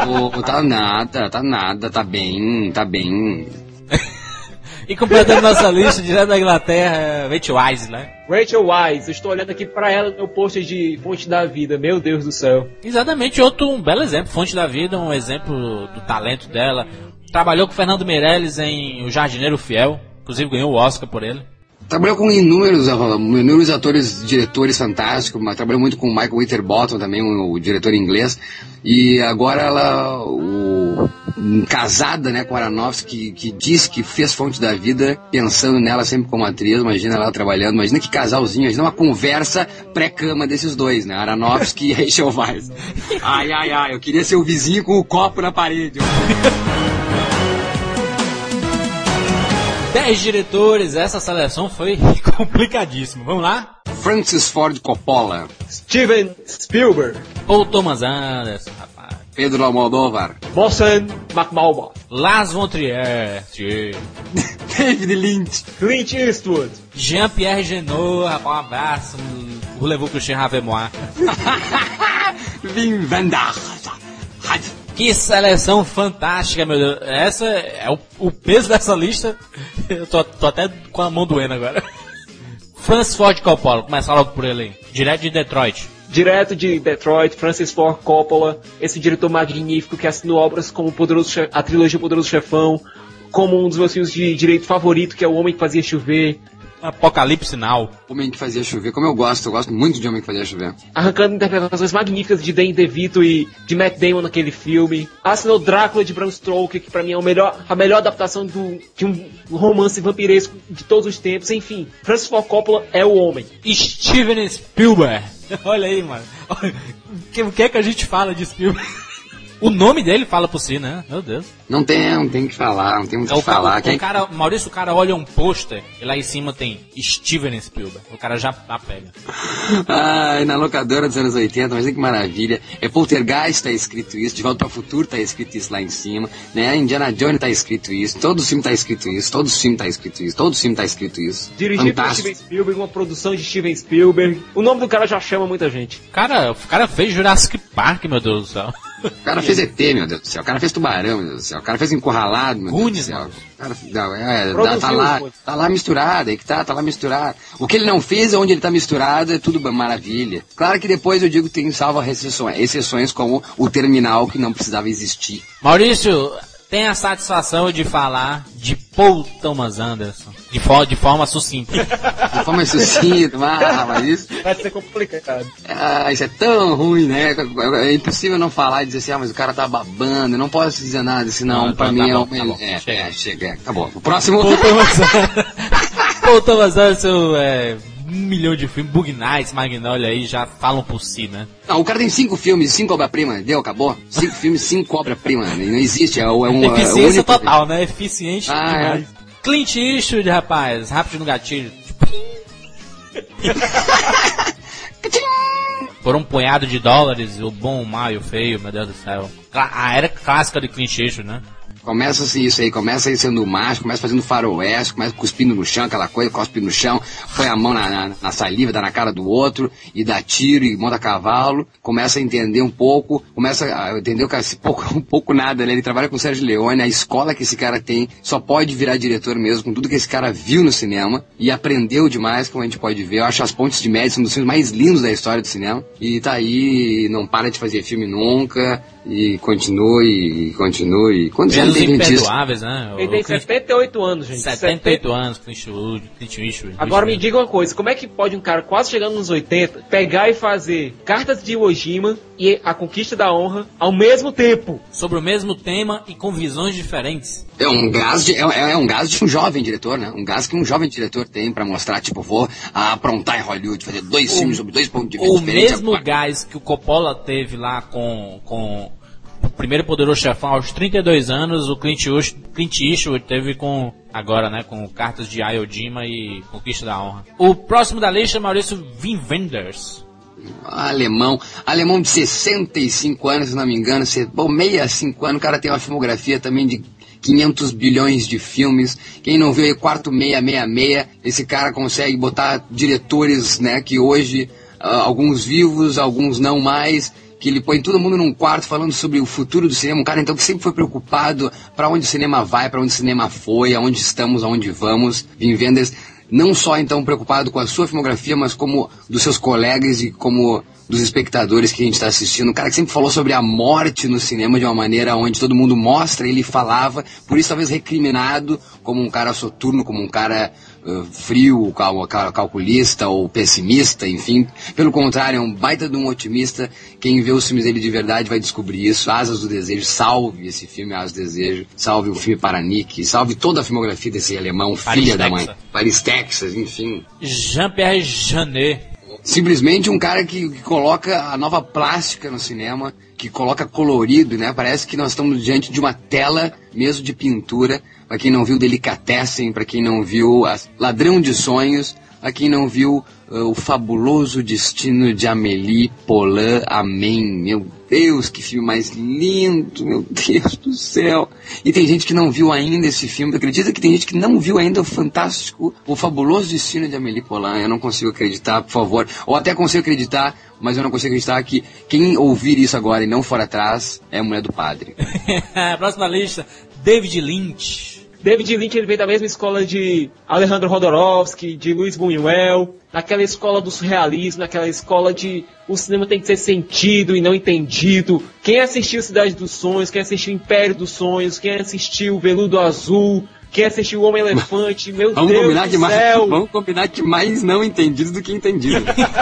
Tá nada, tá bem. E completando nossa lista, direto da Inglaterra, Rachel Weisz, né? Rachel Weisz, eu estou olhando aqui pra ela no meu post de Fonte da Vida, meu Deus do céu. Exatamente, um belo exemplo, Fonte da Vida, um exemplo do talento dela. Trabalhou com o Fernando Meirelles em O Jardineiro Fiel, inclusive ganhou o Oscar por ele. Trabalhou com inúmeros atores, diretores fantásticos, mas trabalhou muito com o Michael Winterbottom também, o diretor inglês. E agora ela, casada, né, com Aronofsky, que diz que fez Fonte da Vida pensando nela sempre como atriz. Imagina ela trabalhando, imagina que casalzinho, imagina uma conversa pré-cama desses dois, né, Aronofsky e Rachel Weisz. Ai, eu queria ser o vizinho com o copo na parede. 10 diretores, essa seleção foi complicadíssima. Vamos lá? Francis Ford Coppola, Steven Spielberg, Paul Thomas Anderson, rapaz. Pedro Almodóvar, Morgan McMahon, Lars von Trier, David Lynch, Clint Eastwood, Jean-Pierre Jeunet, rapaz, um abraço, Voulez-vous que je rave moi? Wim Wenders. Que seleção fantástica, meu Deus. Essa é o peso dessa lista. Eu tô até com a mão doendo agora. Francis Ford Coppola, começa logo por ele aí. Direto de Detroit, Francis Ford Coppola, esse diretor magnífico que assinou obras como a trilogia Poderoso Chefão, como um dos meus filmes de direito favorito, que é O Homem que Fazia Chover. Apocalipse Now. Homem que Fazia Chover, como eu gosto muito de Homem que Fazia Chover. Arrancando interpretações magníficas de Danny DeVito e de Matt Damon naquele filme. Assinou Drácula de Bram Stoker, que pra mim é a melhor adaptação de um romance vampiresco de todos os tempos. Enfim, Francis Ford Coppola é o homem. Steven Spielberg. Olha aí, mano. O que é que a gente fala de Spielberg? O nome dele fala por si, né? Meu Deus. Não tem que falar, não tem muito o que falar. Maurício, o cara olha um pôster e lá em cima tem Steven Spielberg. O cara já pega. Ai, na locadora dos anos 80, mas que maravilha. É Poltergeist, tá escrito isso. De Volta para o Futuro tá escrito isso lá em cima. Né? Indiana Jones tá escrito isso. Todo filme tá escrito isso. Todo filme tá escrito isso. Dirigido por Steven Spielberg, uma produção de Steven Spielberg. O nome do cara já chama muita gente. O cara fez Jurassic Park, meu Deus do céu. O cara fez ET, meu Deus do céu. O cara fez Tubarão, meu Deus do céu. O cara fez Encurralado, meu Deus do céu. Tá lá misturado, aí que tá lá misturado. O que ele não fez, onde ele tá misturado, é tudo maravilha. Claro que depois eu digo que tem salvo exceções como o Terminal, que não precisava existir. Maurício, tem a satisfação de falar de Paul Thomas Anderson de forma sucinta. De forma sucinta, mas isso... Vai ser complicado. Isso é tão ruim, né? É impossível não falar e dizer assim, mas o cara tá babando, eu não posso dizer nada, senão pra mim chega. Tá bom. O próximo... Pô, Thomas Anderson, 1 milhão de filmes, Bug Nights, Magnolia aí já falam por si, né? Não, o cara tem 5 filmes, 5 obra-prima, deu, acabou. 5 filmes, 5 obra-prima, não existe, é um... Eficiência total, né? Eficiente demais. É. Clint Eastwood, rapaz, rápido no gatilho. Por um punhado de dólares, o bom, o mau e o feio, meu Deus do céu. A era clássica de Clint Eastwood, né? Começa assim, isso aí, começa aí sendo macho, começa fazendo faroeste, começa cuspindo no chão, aquela coisa, cospe no chão, põe a mão na saliva, dá na cara do outro, e dá tiro, e monta cavalo, começa a entender um pouco, começa a entender um pouco nada, né? Ele trabalha com o Sérgio Leone, a escola que esse cara tem, só pode virar diretor mesmo, com tudo que esse cara viu no cinema, e aprendeu demais, como a gente pode ver. Eu acho As Pontes de Madison um dos filmes mais lindos da história do cinema, e tá aí, não para de fazer filme nunca, e continue. Pelos Imperdoáveis, né? Ele tem 78 anos, gente. 78 anos, Clint Eastwood. Agora me diga uma coisa, como é que pode um cara quase chegando nos 80 pegar e fazer Cartas de Iwo Jima e A Conquista da Honra ao mesmo tempo? Sobre o mesmo tema e com visões diferentes. É um gás de um jovem diretor, né? Um gás que um jovem diretor tem pra mostrar, tipo, vou aprontar em Hollywood, fazer 2 filmes sobre 2 pontos de vista diferentes. O mesmo gás que o Coppola teve lá com o Primeiro Poderoso Chefão aos 32 anos, o Clint Eastwood teve com Cartas de Iwo Jima e Conquista da Honra. O próximo da lista é Maurício Wim Wenders. Alemão de 65 anos, se não me engano, 65 anos, o cara tem uma filmografia também de 500 bilhões de filmes. Quem não viu aí Quarto 666, esse cara consegue botar diretores, né, que hoje, alguns vivos, alguns não mais, que ele põe todo mundo num quarto falando sobre o futuro do cinema, um cara então que sempre foi preocupado para onde o cinema vai, para onde o cinema foi, aonde estamos, aonde vamos. Wim Wenders, não só então preocupado com a sua filmografia, mas como dos seus colegas e como dos espectadores que a gente está assistindo. Um cara que sempre falou sobre a morte no cinema de uma maneira onde todo mundo mostra, ele falava, por isso talvez recriminado como um cara soturno, como um cara frio, calculista ou pessimista, enfim. Pelo contrário, é um baita de um otimista. Quem vê os filmes dele de verdade vai descobrir isso. Asas do Desejo, salve esse filme Asas do Desejo, salve o filme Paranique, salve toda a filmografia desse alemão, filha da mãe. Paris, Texas, enfim. Jean-Pierre Jeunet. Simplesmente um cara que coloca a nova plástica no cinema, que coloca colorido, né? Parece que nós estamos diante de uma tela mesmo de pintura. Para quem não viu Delicatessen, para quem não viu Ladrão de Sonhos, para quem não viu O Fabuloso Destino de Amélie Poulain, amém. Meu Deus, que filme mais lindo, meu Deus do céu. E tem gente que não viu ainda esse filme. Acredita que tem gente que não viu ainda o fantástico, O Fabuloso Destino de Amélie Poulain? Eu não consigo acreditar, por favor. Ou até consigo acreditar, mas eu não consigo acreditar que quem ouvir isso agora e não for atrás é a mulher do padre. Próxima lista, David Lynch. David Lynch, ele veio da mesma escola de Alejandro Jodorowsky, de Luis Buñuel, naquela escola do surrealismo, naquela escola de o cinema tem que ser sentido e não entendido. Quem assistiu Cidade dos Sonhos, quem assistiu Império dos Sonhos, quem assistiu Veludo Azul, quem assistiu O Homem-Elefante, meu Deus do céu! Vamos combinar que mais não entendido do que entendido.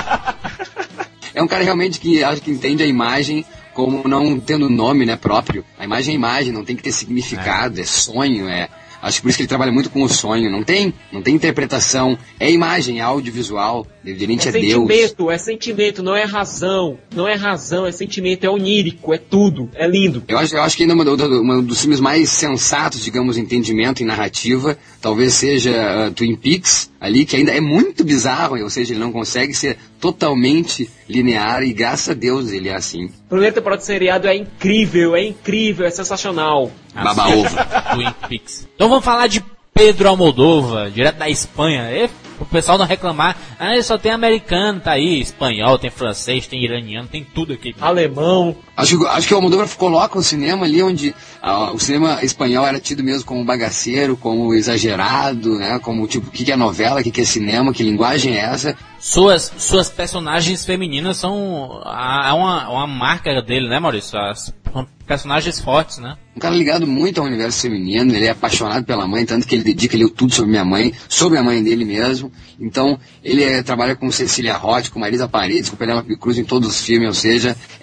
É um cara realmente que acho que entende a imagem como não tendo nome, né, próprio. A imagem é imagem, não tem que ter significado, é sonho, acho que por isso que ele trabalha muito com o sonho. Não tem interpretação. É imagem, é audiovisual. David Lynch é Deus. É sentimento, não é razão. Não é razão, é sentimento, é onírico, é tudo. É lindo. Eu acho que ainda um dos filmes mais sensatos, digamos, em entendimento e narrativa, talvez seja Twin Peaks, ali, que ainda é muito bizarro, ou seja, ele não consegue ser totalmente linear e graças a Deus ele é assim. A primeira temporada do seriado é incrível, é sensacional. Baba-ovo. Twin Peaks. Então vamos falar de Pedro Almodóvar, direto da Espanha. O pessoal não reclamar, só tem americano, tá aí, espanhol, tem francês, tem iraniano, tem tudo aqui. Alemão. Acho que o Almodóvar coloca o cinema ali onde o cinema espanhol era tido mesmo como bagaceiro, como exagerado, né? Como tipo, o que é novela, o que é cinema, que linguagem é essa? Suas personagens femininas são uma marca dele, né, Maurício? São personagens fortes, né? Um cara ligado muito ao universo feminino, ele é apaixonado pela mãe, tanto que ele dedica tudo sobre minha mãe, sobre a mãe dele mesmo. Então, ele trabalha com Cecília Roth, com Marisa Paredes, com Penélope Cruz em todos os filmes, ou seja,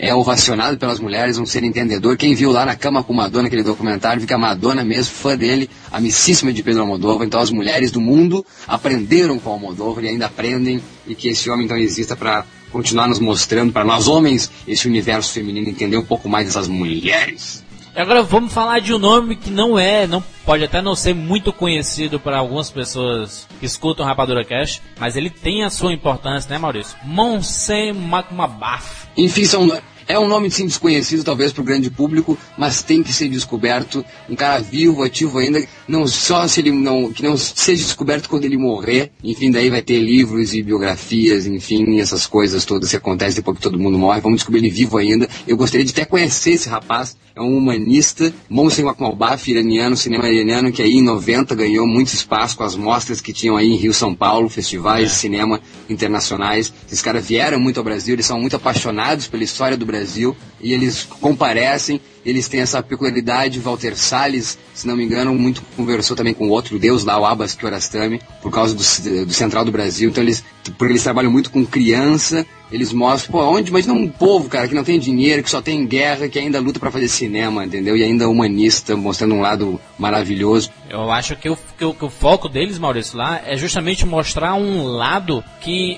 é ovacionado pelas mulheres, um ser entendedor. Quem viu lá Na Cama com Madonna, aquele documentário, viu que a Madonna mesmo, fã dele, amicíssima de Pedro Almodóvar. Então as mulheres do mundo aprenderam com Almodóvar e ainda aprendem, e que esse homem então exista para continuar nos mostrando, para nós homens, esse universo feminino, entender um pouco mais dessas mulheres. Agora vamos falar de um nome que não pode até não ser muito conhecido para algumas pessoas que escutam Rapadura Cast, mas ele tem a sua importância, né, Maurício? Monsen Macmabaf. Enfim, é um nome sim desconhecido talvez para o grande público, mas tem que ser descoberto. Um cara vivo, ativo ainda, não só se ele que não seja descoberto quando ele morrer. Enfim, daí vai ter livros e biografias, enfim, essas coisas todas que acontecem depois que todo mundo morre. Vamos descobrir ele vivo ainda. Eu gostaria de até conhecer esse rapaz. É um humanista, Monsen Macmabaf, iraniano, cinema iraniano, que aí em 90 ganhou muito espaço com as mostras que tinham aí em Rio, São Paulo, festivais de cinema internacionais. Esses caras vieram muito ao Brasil, eles são muito apaixonados pela história do Brasil e eles comparecem. Eles têm essa peculiaridade. Walter Salles, se não me engano, muito conversou também com outro deus lá, o Abbas Kiarostami, por causa do Central do Brasil. Então porque eles trabalham muito com criança, eles mostram, imagina um povo, cara, que não tem dinheiro, que só tem guerra, que ainda luta pra fazer cinema, entendeu? E ainda humanista, mostrando um lado maravilhoso. Eu acho que o foco deles, Maurício, lá é justamente mostrar um lado que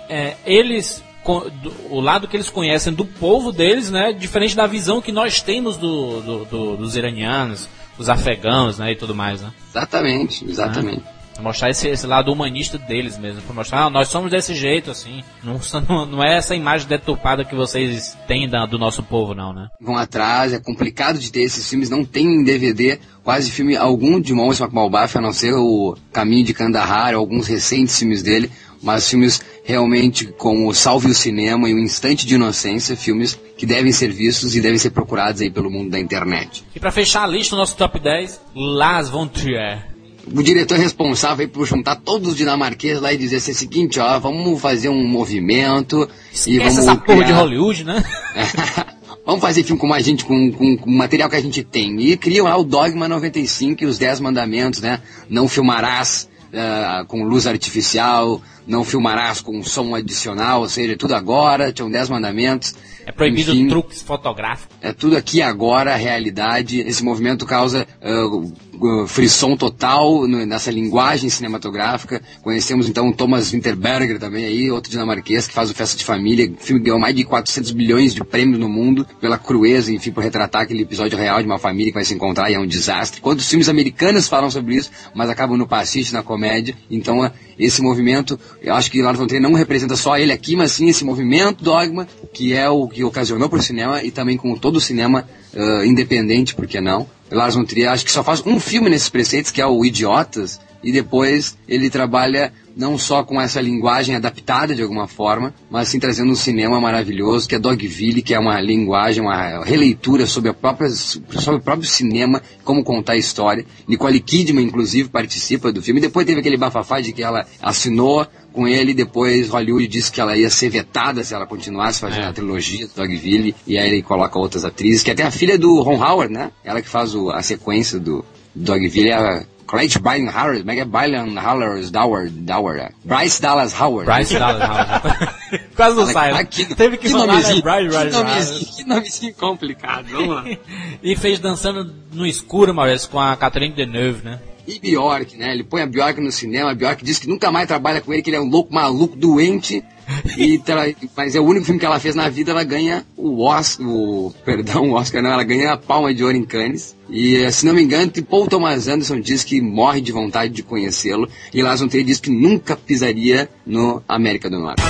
o lado que eles conhecem do povo deles, né, diferente da visão que nós temos dos iranianos, dos afegãos, né, e tudo mais, né? Exatamente. Mostrar esse lado humanista deles mesmo, para mostrar, nós somos desse jeito, assim, não é essa imagem deturpada que vocês têm do nosso povo, não, né? Vão atrás, é complicado de ter esses filmes, não tem em DVD quase filme algum de Monsen Macmabaf, a não ser o Caminho de Kandahar, alguns recentes filmes dele, mas filmes realmente como Salve o Cinema e O Instante de Inocência, filmes que devem ser vistos e devem ser procurados aí pelo mundo da internet. E para fechar a lista, o nosso top 10, Lars von Trier. O diretor responsável aí por juntar todos os dinamarqueses lá e dizer assim, o seguinte, vamos fazer um movimento. Esquece e vamos essa porra de Hollywood, né? Vamos fazer filme com a gente, com o material que a gente tem. E criam lá o Dogma 95 e os 10 mandamentos, né? Não filmarás com luz artificial, não filmarás com som adicional, ou seja, tudo agora, tinham 10 mandamentos. É proibido truques fotográficos. É tudo aqui agora, a realidade. Esse movimento causa frisson total nessa linguagem cinematográfica. Conhecemos então o Thomas Winterberger também aí, outro dinamarquês que faz o Festa de Família. O filme ganhou mais de 400 bilhões de prêmios no mundo pela crueza, enfim, por retratar aquele episódio real de uma família que vai se encontrar e é um desastre. Quantos filmes americanos falam sobre isso, mas acabam no pastiche, na comédia. Então, esse movimento, eu acho que Lars von Trier não representa só ele aqui, mas sim esse movimento Dogma, que é o que ocasionou para o cinema e também com todo o cinema independente, por que não? Lars von Trier acho que só faz um filme nesses preceitos, que é o Idiotas, e depois ele trabalha não só com essa linguagem adaptada de alguma forma, mas sim trazendo um cinema maravilhoso, que é Dogville, que é uma linguagem, uma releitura sobre o próprio cinema, como contar a história. Nicole Kidman, inclusive, participa do filme. Depois teve aquele bafafá de que ela assinou com ele, depois Hollywood disse que ela ia ser vetada se ela continuasse fazendo a trilogia do Dogville, e aí ele coloca outras atrizes, que até a filha do Ron Howard, né? Ela que faz a sequência do Dogville, é a Bryce Dallas Howard. Bryce Dallas Howard. Quase não sai. Teve que falar, né? Que nomezinho complicado. Vamos lá. E fez Dançando no Escuro, Maurício, com a Catherine Deneuve, né? E Bjork, né? Ele põe a Bjork no cinema, a Bjork diz que nunca mais trabalha com ele, que ele é um louco, maluco, doente. Mas é o único filme que ela fez na vida, ela ganha o Oscar, ela ganha a Palma de Ouro em Cannes. E, se não me engano, Paul Thomas Anderson diz que morre de vontade de conhecê-lo. E Lars von Trier diz que nunca pisaria no América do Norte.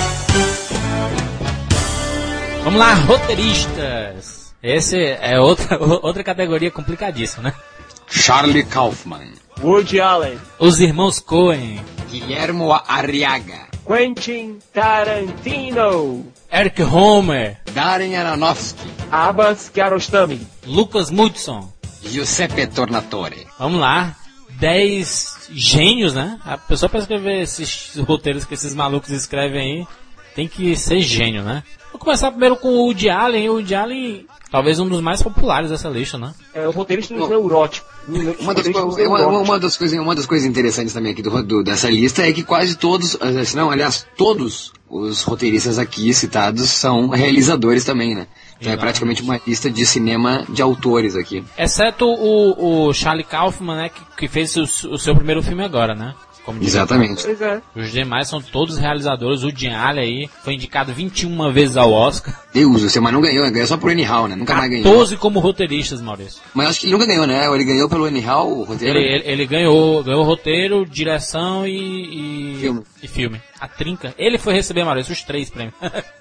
Vamos lá, roteiristas. Esse é outra categoria complicadíssima, né? Charlie Kaufman, Woody Allen, os irmãos Coen, Guillermo Arriaga, Quentin Tarantino, Eric Homer, Darren Aronofsky, Abbas Kiarostami, Lucas Knudsen, Giuseppe Tornatore. Vamos lá, 10 gênios, né? A pessoa para escrever esses roteiros que esses malucos escrevem aí tem que ser gênio, né? Vou começar primeiro com o Woody Allen. O Woody Allen, talvez um dos mais populares dessa lista, né? É o roteirista neurótico. Uma das coisas interessantes também aqui dessa lista é que quase todos, todos os roteiristas aqui citados são realizadores também, né? Então é praticamente uma lista de cinema de autores aqui. Exceto o Charlie Kaufman, né, que fez o seu primeiro filme agora, né? Exatamente. Pois é. Os demais são todos realizadores. O Jim Allen aí foi indicado 21 vezes ao Oscar. Deus, você mas não ganhou só pro Anyhow, né? Nunca mais ganhou. 14 como roteiristas, Maurício. Mas acho que ele nunca ganhou, né? Ele ganhou pelo Anyhow, o roteiro. Ele ganhou roteiro, direção e filme. A trinca. Ele foi receber, Maurício, os 3 prêmios.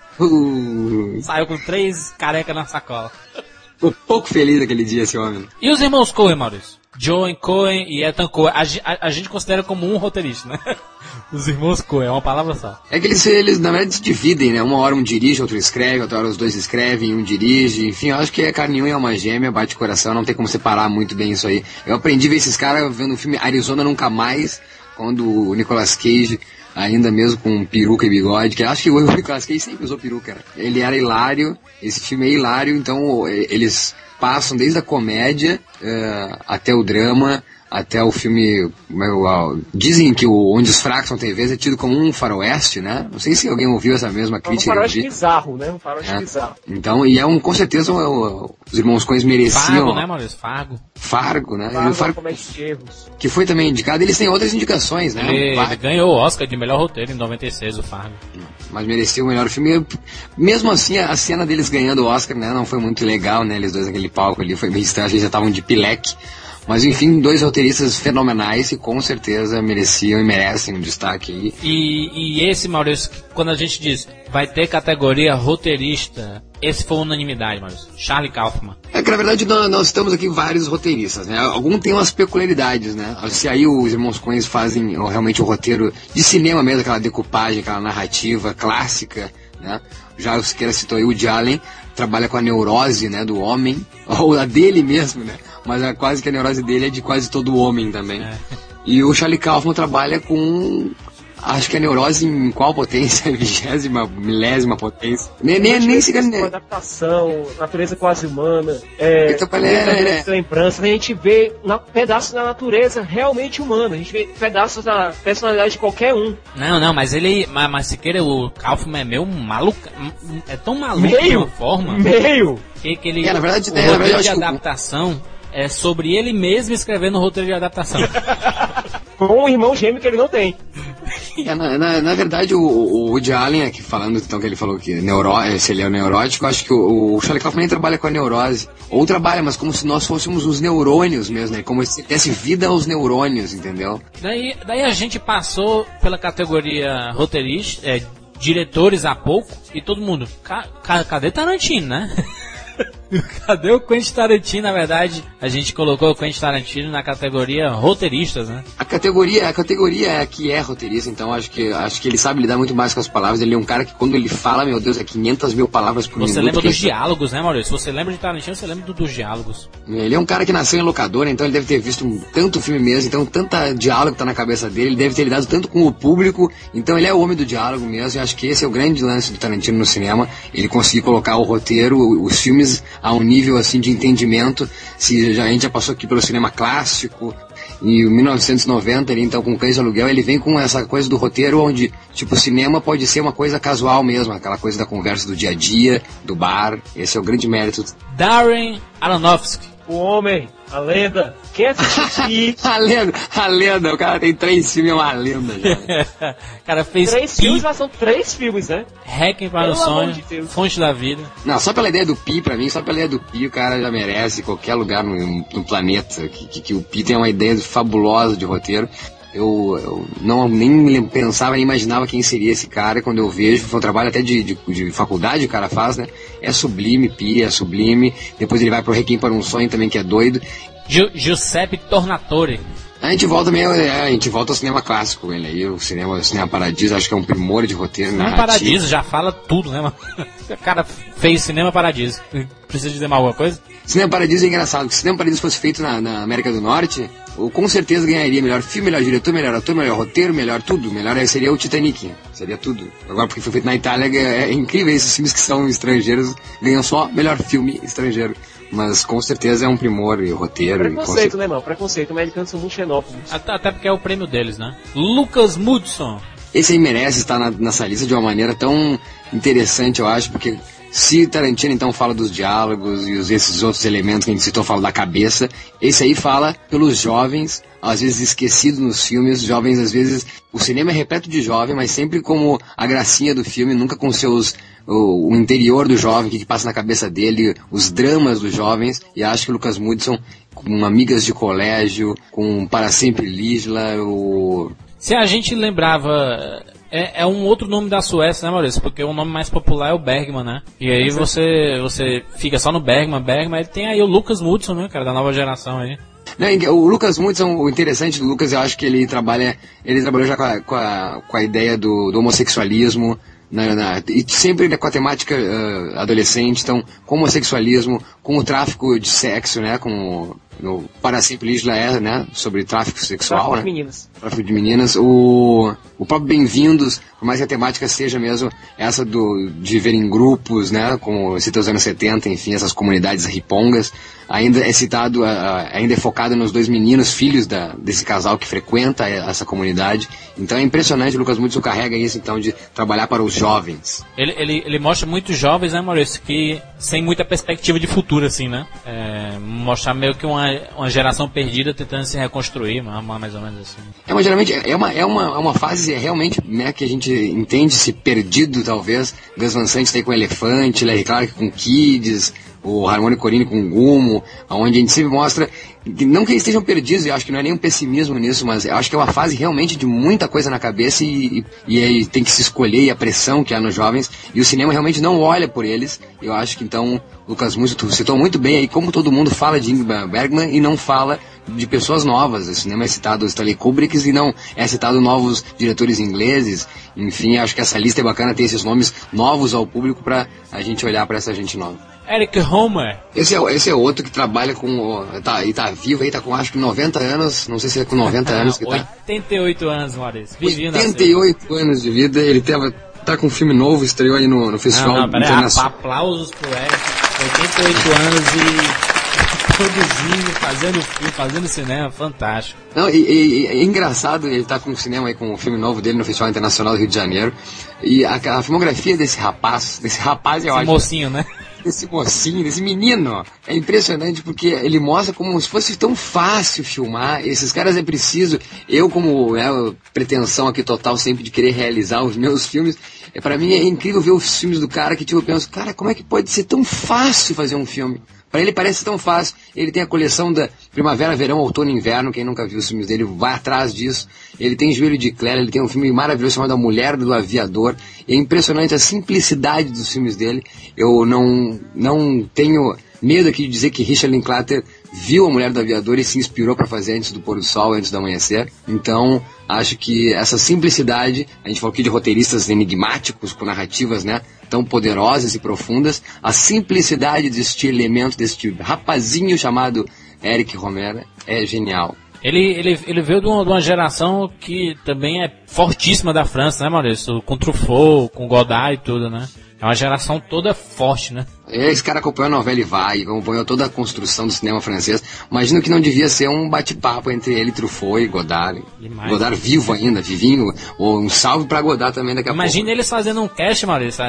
Saiu com 3 carecas na sacola. Tô pouco feliz aquele dia, esse homem. E os irmãos Coen, Maurício? Joe Coen e Ethan Coen. A gente considera como um roteirista, né? Os irmãos Coen, é uma palavra só. É que eles na verdade, se dividem, né? Uma hora um dirige, outro escreve, outra hora os dois escrevem, um dirige. Enfim, eu acho que é carne e alma gêmea, bate coração, não tem como separar muito bem isso aí. Eu aprendi a ver esses caras vendo o filme Arizona Nunca Mais, quando o Nicolas Cage, ainda mesmo com peruca e bigode, que eu acho que o Nicolas Cage sempre usou peruca, né? Ele era hilário, esse filme é hilário, então eles passam desde a comédia até o drama, até o filme... dizem que Onde os Fracos Não Têm Vez é tido como um faroeste, né? Não sei se alguém ouviu essa mesma crítica. Um faroeste bizarro, né? Um faroeste bizarro. Então, e com certeza os irmãos Coen mereciam... Fargo, né, Maurício? Fargo, né? Fargo de erros. Que foi também indicado, eles têm outras indicações, né? Ele ganhou o Oscar de melhor roteiro em 96, o Fargo. Mas merecia o melhor filme. Mesmo assim, a cena deles ganhando o Oscar, né, não foi muito legal, né? Eles dois naquele palco ali, foi meio estranho, eles já estavam de pileque. Mas enfim, 2 roteiristas fenomenais e com certeza mereciam e merecem um destaque aí. E esse, Maurício, quando a gente diz vai ter categoria roteirista, esse foi unanimidade, Maurício. Charlie Kaufman. É que na verdade nós estamos aqui vários roteiristas, né? Alguns têm umas peculiaridades, né? Se aí os irmãos Coen fazem realmente o roteiro de cinema mesmo, aquela decupagem, aquela narrativa clássica, né? Já o Siqueira citou aí, o Woody Allen trabalha com a neurose, né, do homem, ou a dele mesmo, né? Mas é quase que a neurose dele é de quase todo homem também. E o Charlie Kaufman trabalha com... Acho que a neurose em qual potência? 20ª, milésima potência. Nem se ganha. Adaptação, natureza quase humana. Então, lembrança. A gente vê pedaços da natureza realmente humana. A gente vê pedaços da personalidade de qualquer um. Não, mas ele. Mas Siqueira, o Kaufman é meio maluco. É tão maluco de uma forma. Que ele. Na verdade, o roteiro de adaptação é sobre ele mesmo escrevendo o roteiro de adaptação. Com um irmão gêmeo que ele não tem. Na verdade, o Woody Allen, aqui falando, então, que ele falou que se ele é neurótico, acho que o Charlie Kaufman trabalha com a neurose. Ou trabalha, mas como se nós fôssemos os neurônios mesmo, né? Como se desse vida aos neurônios, entendeu? Daí a gente passou pela categoria roteirista, diretores há pouco, e todo mundo, cadê Tarantino, né? Cadê o Quentin Tarantino? Na verdade, a gente colocou o Quentin Tarantino na categoria roteiristas, né? A categoria é que é roteirista, então acho que ele sabe lidar muito mais com as palavras. Ele é um cara que quando ele fala, meu Deus, é 500 mil palavras por minuto. Você lembra dos diálogos, né, Maurício? Se você lembra de Tarantino, você lembra dos diálogos. Ele é um cara que nasceu em locadora, então ele deve ter visto tanto filme mesmo, então tanta diálogo tá na cabeça dele, ele deve ter lidado tanto com o público, então ele é o homem do diálogo mesmo, e acho que esse é o grande lance do Tarantino no cinema, ele conseguir colocar o roteiro, os filmes a um nível assim de entendimento. A gente já passou aqui pelo cinema clássico, em 1990, ele, então, com Cães de Aluguel, ele vem com essa coisa do roteiro onde, tipo, o cinema pode ser uma coisa casual mesmo, aquela coisa da conversa do dia a dia, do bar. Esse é o grande mérito. Darren Aronofsky. O homem, a lenda. Quem assistiu A lenda. O cara tem 3 filmes, é uma lenda. O cara fez 3 filmes, mas são 3 filmes, né? Requiem para o Sonho, Fonte da Vida. Não, só pela ideia do Pi, pra mim, o cara já merece qualquer lugar no planeta. Que o Pi tem uma ideia fabulosa de roteiro. Eu nem pensava, nem imaginava quem seria esse cara. Quando eu vejo, foi um trabalho até de faculdade o cara faz, né? É sublime, Pi, é sublime. Depois ele vai pro Requiem para um Sonho também, que é doido. Giuseppe Tornatore. A gente volta ao cinema clássico com ele aí, o cinema Paradiso, acho que é um primor de roteiro narrativo. Paradiso já fala tudo, né, mano? O cara fez Cinema Paradiso. Precisa dizer mais alguma coisa? Cinema Paradiso é engraçado, se Cinema Paradiso fosse feito na América do Norte, com certeza ganharia melhor filme, melhor diretor, melhor ator, melhor roteiro, melhor tudo. Melhor seria o Titanic, seria tudo. Agora, porque foi feito na Itália, é incrível, esses filmes que são estrangeiros ganham só melhor filme estrangeiro. Mas com certeza é um primor e roteiro. Preconceito, né, mano? Preconceito. Os americanos são muito xenófobos. Até porque é o prêmio deles, né? Lucas Mudson. Esse aí merece estar nessa lista de uma maneira tão interessante, eu acho, porque Se Tarantino então fala dos diálogos e esses outros elementos que a gente citou, fala da cabeça, esse aí fala pelos jovens, às vezes esquecidos nos filmes, jovens às vezes, o cinema é repleto de jovem, mas sempre como a gracinha do filme, nunca com o interior do jovem, o que passa na cabeça dele, os dramas dos jovens, e acho que o Lucas Moodysson, com Amigas de Colégio, com Para Sempre Lisla, Se a gente lembrava... É um outro nome da Suécia, né, Maurício? Porque o nome mais popular é o Bergman, né? E aí você fica só no Bergman, ele tem aí o Lucas Moodysson, né, cara, da nova geração aí. O Lucas Moodysson, o interessante do Lucas, eu acho que ele trabalhou já com a ideia do homossexualismo, e sempre com a temática adolescente, então, com o homossexualismo, com o tráfico de sexo, né, no Para Sempre Lisla né, sobre tráfico sexual, tráfico de meninas. Tráfico de meninas, o próprio Bem-vindos, por mais que a temática seja mesmo essa de viver em grupos, né, como cita os anos 70, enfim, essas comunidades ripongas, ainda é citado, ainda é focado nos dois meninos, filhos desse casal que frequenta essa comunidade. Então é impressionante, o Lucas Moodysson carrega isso, então, de trabalhar para os jovens. Ele mostra muitos jovens, né, Maurício, que sem muita perspectiva de futuro, assim, né? Mostrar meio que uma geração perdida tentando se reconstruir, mais ou menos assim. Geralmente é uma fase realmente, né, que a gente entende-se perdido, talvez. Gus Van Sant tem com Elefante, Larry Clark com Kids, o Harmony Corine com Gumo, onde a gente sempre mostra, não que eles estejam perdidos, eu acho que não é nenhum pessimismo nisso, mas eu acho que é uma fase realmente de muita coisa na cabeça e aí tem que se escolher, e a pressão que há nos jovens, e o cinema realmente não olha por eles. Eu acho que então, Lucas Moodysson, tu citou muito bem aí como todo mundo fala de Ingmar Bergman e não fala de pessoas novas. O cinema é citado Stanley Kubrick e não é citado novos diretores ingleses. Enfim, acho que essa lista é bacana, ter esses nomes novos ao público pra a gente olhar pra essa gente nova. Eric Rohmer. Esse é outro que trabalha com... tá vivo aí, tá com acho que 90 anos, não sei se é com 90 anos que tá. 88 anos, Maurício. 88 anos de vida, ele tá com um filme novo, estreou aí no Festival Internacional. Aplausos pro Eric, 88 anos e... produzindo, fazendo filme, fazendo cinema, fantástico. Não, e é engraçado, ele tá com o cinema aí, com o filme novo dele no Festival Internacional do Rio de Janeiro, e a filmografia desse rapaz eu acho... mocinho, né? Desse mocinho, desse menino, é impressionante porque ele mostra como se fosse tão fácil filmar. Esses caras é preciso, eu como pretensão aqui total sempre de querer realizar os meus filmes, pra mim é incrível ver os filmes do cara que tipo, eu penso, cara, como é que pode ser tão fácil fazer um filme? Para ele parece tão fácil. Ele tem a coleção da Primavera, Verão, Outono e Inverno. Quem nunca viu os filmes dele vai atrás disso. Ele tem Joelho de Claire, ele tem um filme maravilhoso chamado A Mulher do Aviador. E é impressionante a simplicidade dos filmes dele. Eu não tenho medo aqui de dizer que Richard Linklater viu A Mulher do Aviador e se inspirou para fazer Antes do Pôr do Sol, Antes do Amanhecer. Então, acho que essa simplicidade, a gente falou aqui de roteiristas enigmáticos, com narrativas, né, tão poderosas e profundas, a simplicidade deste elemento, deste rapazinho chamado Eric Rohmer é genial. Ele veio de uma geração que também é fortíssima da França, né, Maurício? Com Truffaut, com Godard e tudo, né? É uma geração toda forte, né? Esse cara acompanhou a novela Vague, acompanhou toda a construção do cinema francês. Imagino que não devia ser um bate-papo entre ele, Truffaut e Godard. Demais. Godard vivo ainda, vivinho. Ou um salve pra Godard também daqui a pouco. Imagina eles fazendo um cast, Maurício.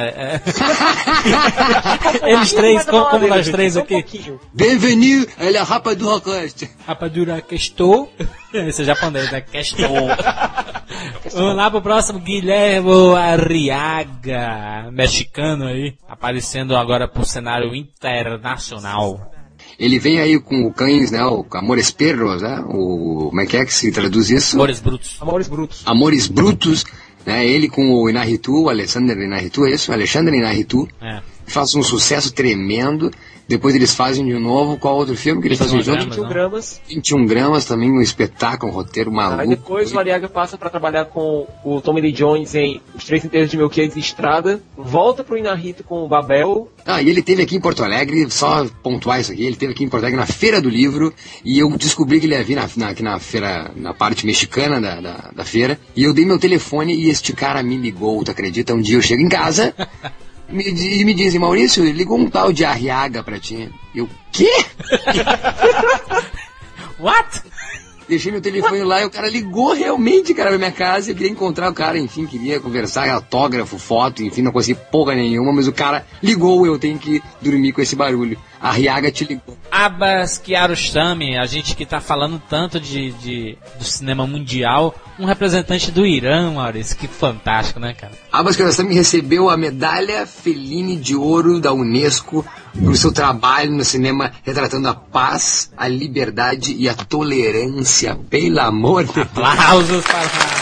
Eles três, como nós três aqui. Bienvenue à la Rapadura Cast. Rapadura Castou. Esse é japonês, né? Castou. Vamos lá pro próximo, Guilherme Arriaga, mexicano aí, aparecendo agora pro cenário internacional. Ele vem aí com o Cães, né, o Amores Perros, né, como é que se traduz isso? Amores Brutos. Amores Brutos, né, ele com o Inarritu, o Alexandre Inarritu, é isso? Alexandre Inarritu. Faz um sucesso tremendo. Depois eles fazem de novo. Qual outro filme que eles fazem junto? 21 gramas. 21 gramas também, um espetáculo, um roteiro maluco. Aí depois o Arriaga passa para trabalhar com o Tommy Lee Jones em Os Três Inteiros de Melquiades e Estrada. Volta pro Inarritu com o Babel. E ele teve aqui em Porto Alegre, só pontuar isso aqui, ele teve aqui em Porto Alegre na Feira do Livro, e eu descobri que ele ia vir aqui na feira, na parte mexicana da feira, e eu dei meu telefone e este cara me ligou, tu acredita? Um dia eu chego em casa... E me dizem, Maurício, ligou um tal de Arriaga pra ti. Eu, quê? What? Deixei meu telefone lá e o cara ligou realmente, cara, na minha casa. Eu queria encontrar o cara, enfim, queria conversar, autógrafo, foto, enfim, não consegui porra nenhuma, mas o cara ligou, eu tenho que dormir com esse barulho. A Riaga te ligou. Abbas Kiarostami, a gente que tá falando tanto do cinema mundial, um representante do Irã, Maurício, que fantástico, né, cara? Abbas Kiarostami recebeu a medalha Fellini de Ouro da Unesco por seu trabalho no cinema retratando a paz, a liberdade e a tolerância, pelo amor de Deus. Aplausos para...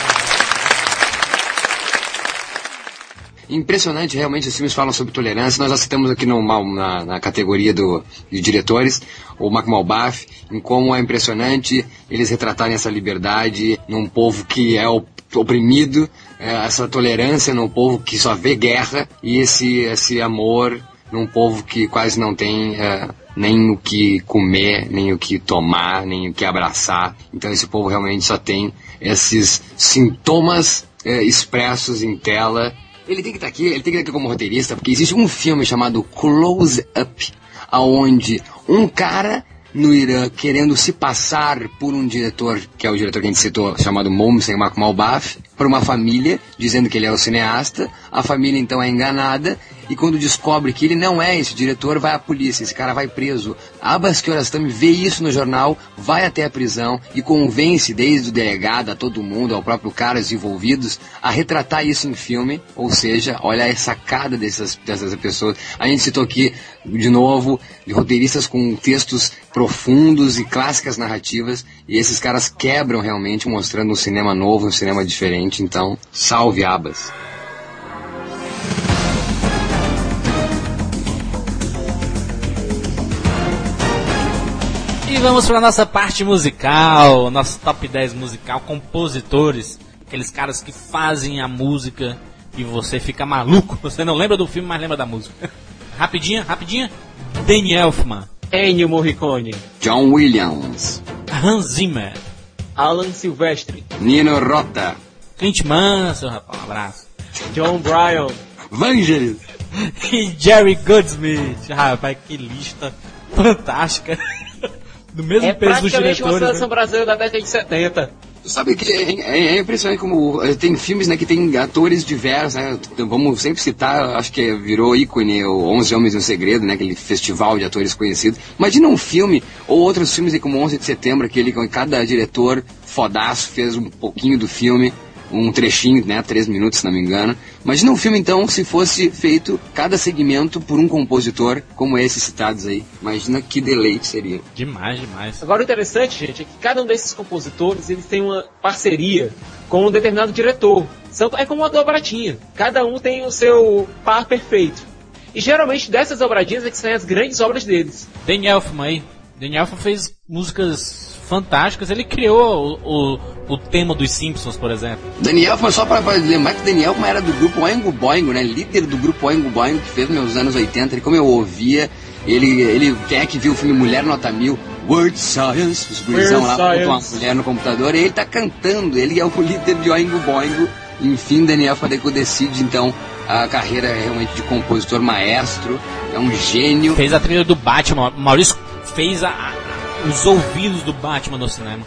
Impressionante, realmente, os filmes falam sobre tolerância. Nós já citamos aqui na categoria de diretores, o Mac Malbaf, em como é impressionante eles retratarem essa liberdade num povo que é oprimido, essa tolerância num povo que só vê guerra, e esse amor num povo que quase não tem nem o que comer, nem o que tomar, nem o que abraçar. Então esse povo realmente só tem esses sintomas expressos em tela. Ele tem que estar aqui como roteirista, porque existe um filme chamado Close Up, aonde um cara no Irã querendo se passar por um diretor, que é o diretor que a gente citou, chamado Mohsen Makhmalbaf, para uma família, dizendo que ele é o cineasta. A família então é enganada, e quando descobre que ele não é esse diretor, vai à polícia, esse cara vai preso. Abbas Kiarostami vê isso no jornal, vai até a prisão e convence desde o delegado a todo mundo, ao próprio cara, os envolvidos, a retratar isso em filme. Ou seja, olha a sacada dessas pessoas. A gente citou aqui, de novo, de roteiristas com textos profundos e clássicas narrativas, e esses caras quebram realmente, mostrando um cinema novo, um cinema diferente. Então, salve Abbas! E vamos para a nossa parte musical, nosso top 10 musical, compositores, aqueles caras que fazem a música e você fica maluco, você não lembra do filme, mas lembra da música. Rapidinha, Danny Elfman, Ennio Morricone, John Williams, Hans Zimmer, Alan Silvestre, Nino Rota, Clint Mansell, rapaz, um abraço, John Bryan, Vangelis e Jerry Goldsmith. Rapaz, que lista fantástica. Do mesmo peso dos diretores. É praticamente uma seleção brasileira da década de 70. Sabe que é impressionante como tem filmes, né, que tem atores diversos, né? Vamos sempre citar, acho que virou ícone o 11 Homens e um Segredo, né, aquele festival de atores conhecidos. Imagina um filme, ou outros filmes aí como 11 de Setembro, aquele com cada diretor fodaço fez um pouquinho do filme, um trechinho, né, 3 minutos, se não me engano. Imagina um filme, então, se fosse feito cada segmento por um compositor, como esses citados aí. Imagina que deleite seria. Demais. Agora, o interessante, gente, é que cada um desses compositores, eles tem uma parceria com um determinado diretor. É como uma dobradinha. Cada um tem o seu par perfeito. E, geralmente, dessas dobradinhas é que saem as grandes obras deles. Danny Elfman fez músicas fantásticas. Ele criou o tema dos Simpsons, por exemplo. Danny Elfman, só para lembrar que Danny Elfman era do grupo Oingo Boingo, né? Líder do grupo Oingo Boingo, que fez nos anos 80. Como eu ouvia, quem é que viu o filme Mulher Nota 1000? Word Science, os gurizão lá com uma mulher no computador, e ele tá cantando, ele é o líder de Oingo Boingo. Enfim, Danny Elfman decide, então, a carreira realmente de compositor maestro, é um gênio. Fez a trilha do Batman, Maurício fez os ouvidos do Batman no cinema.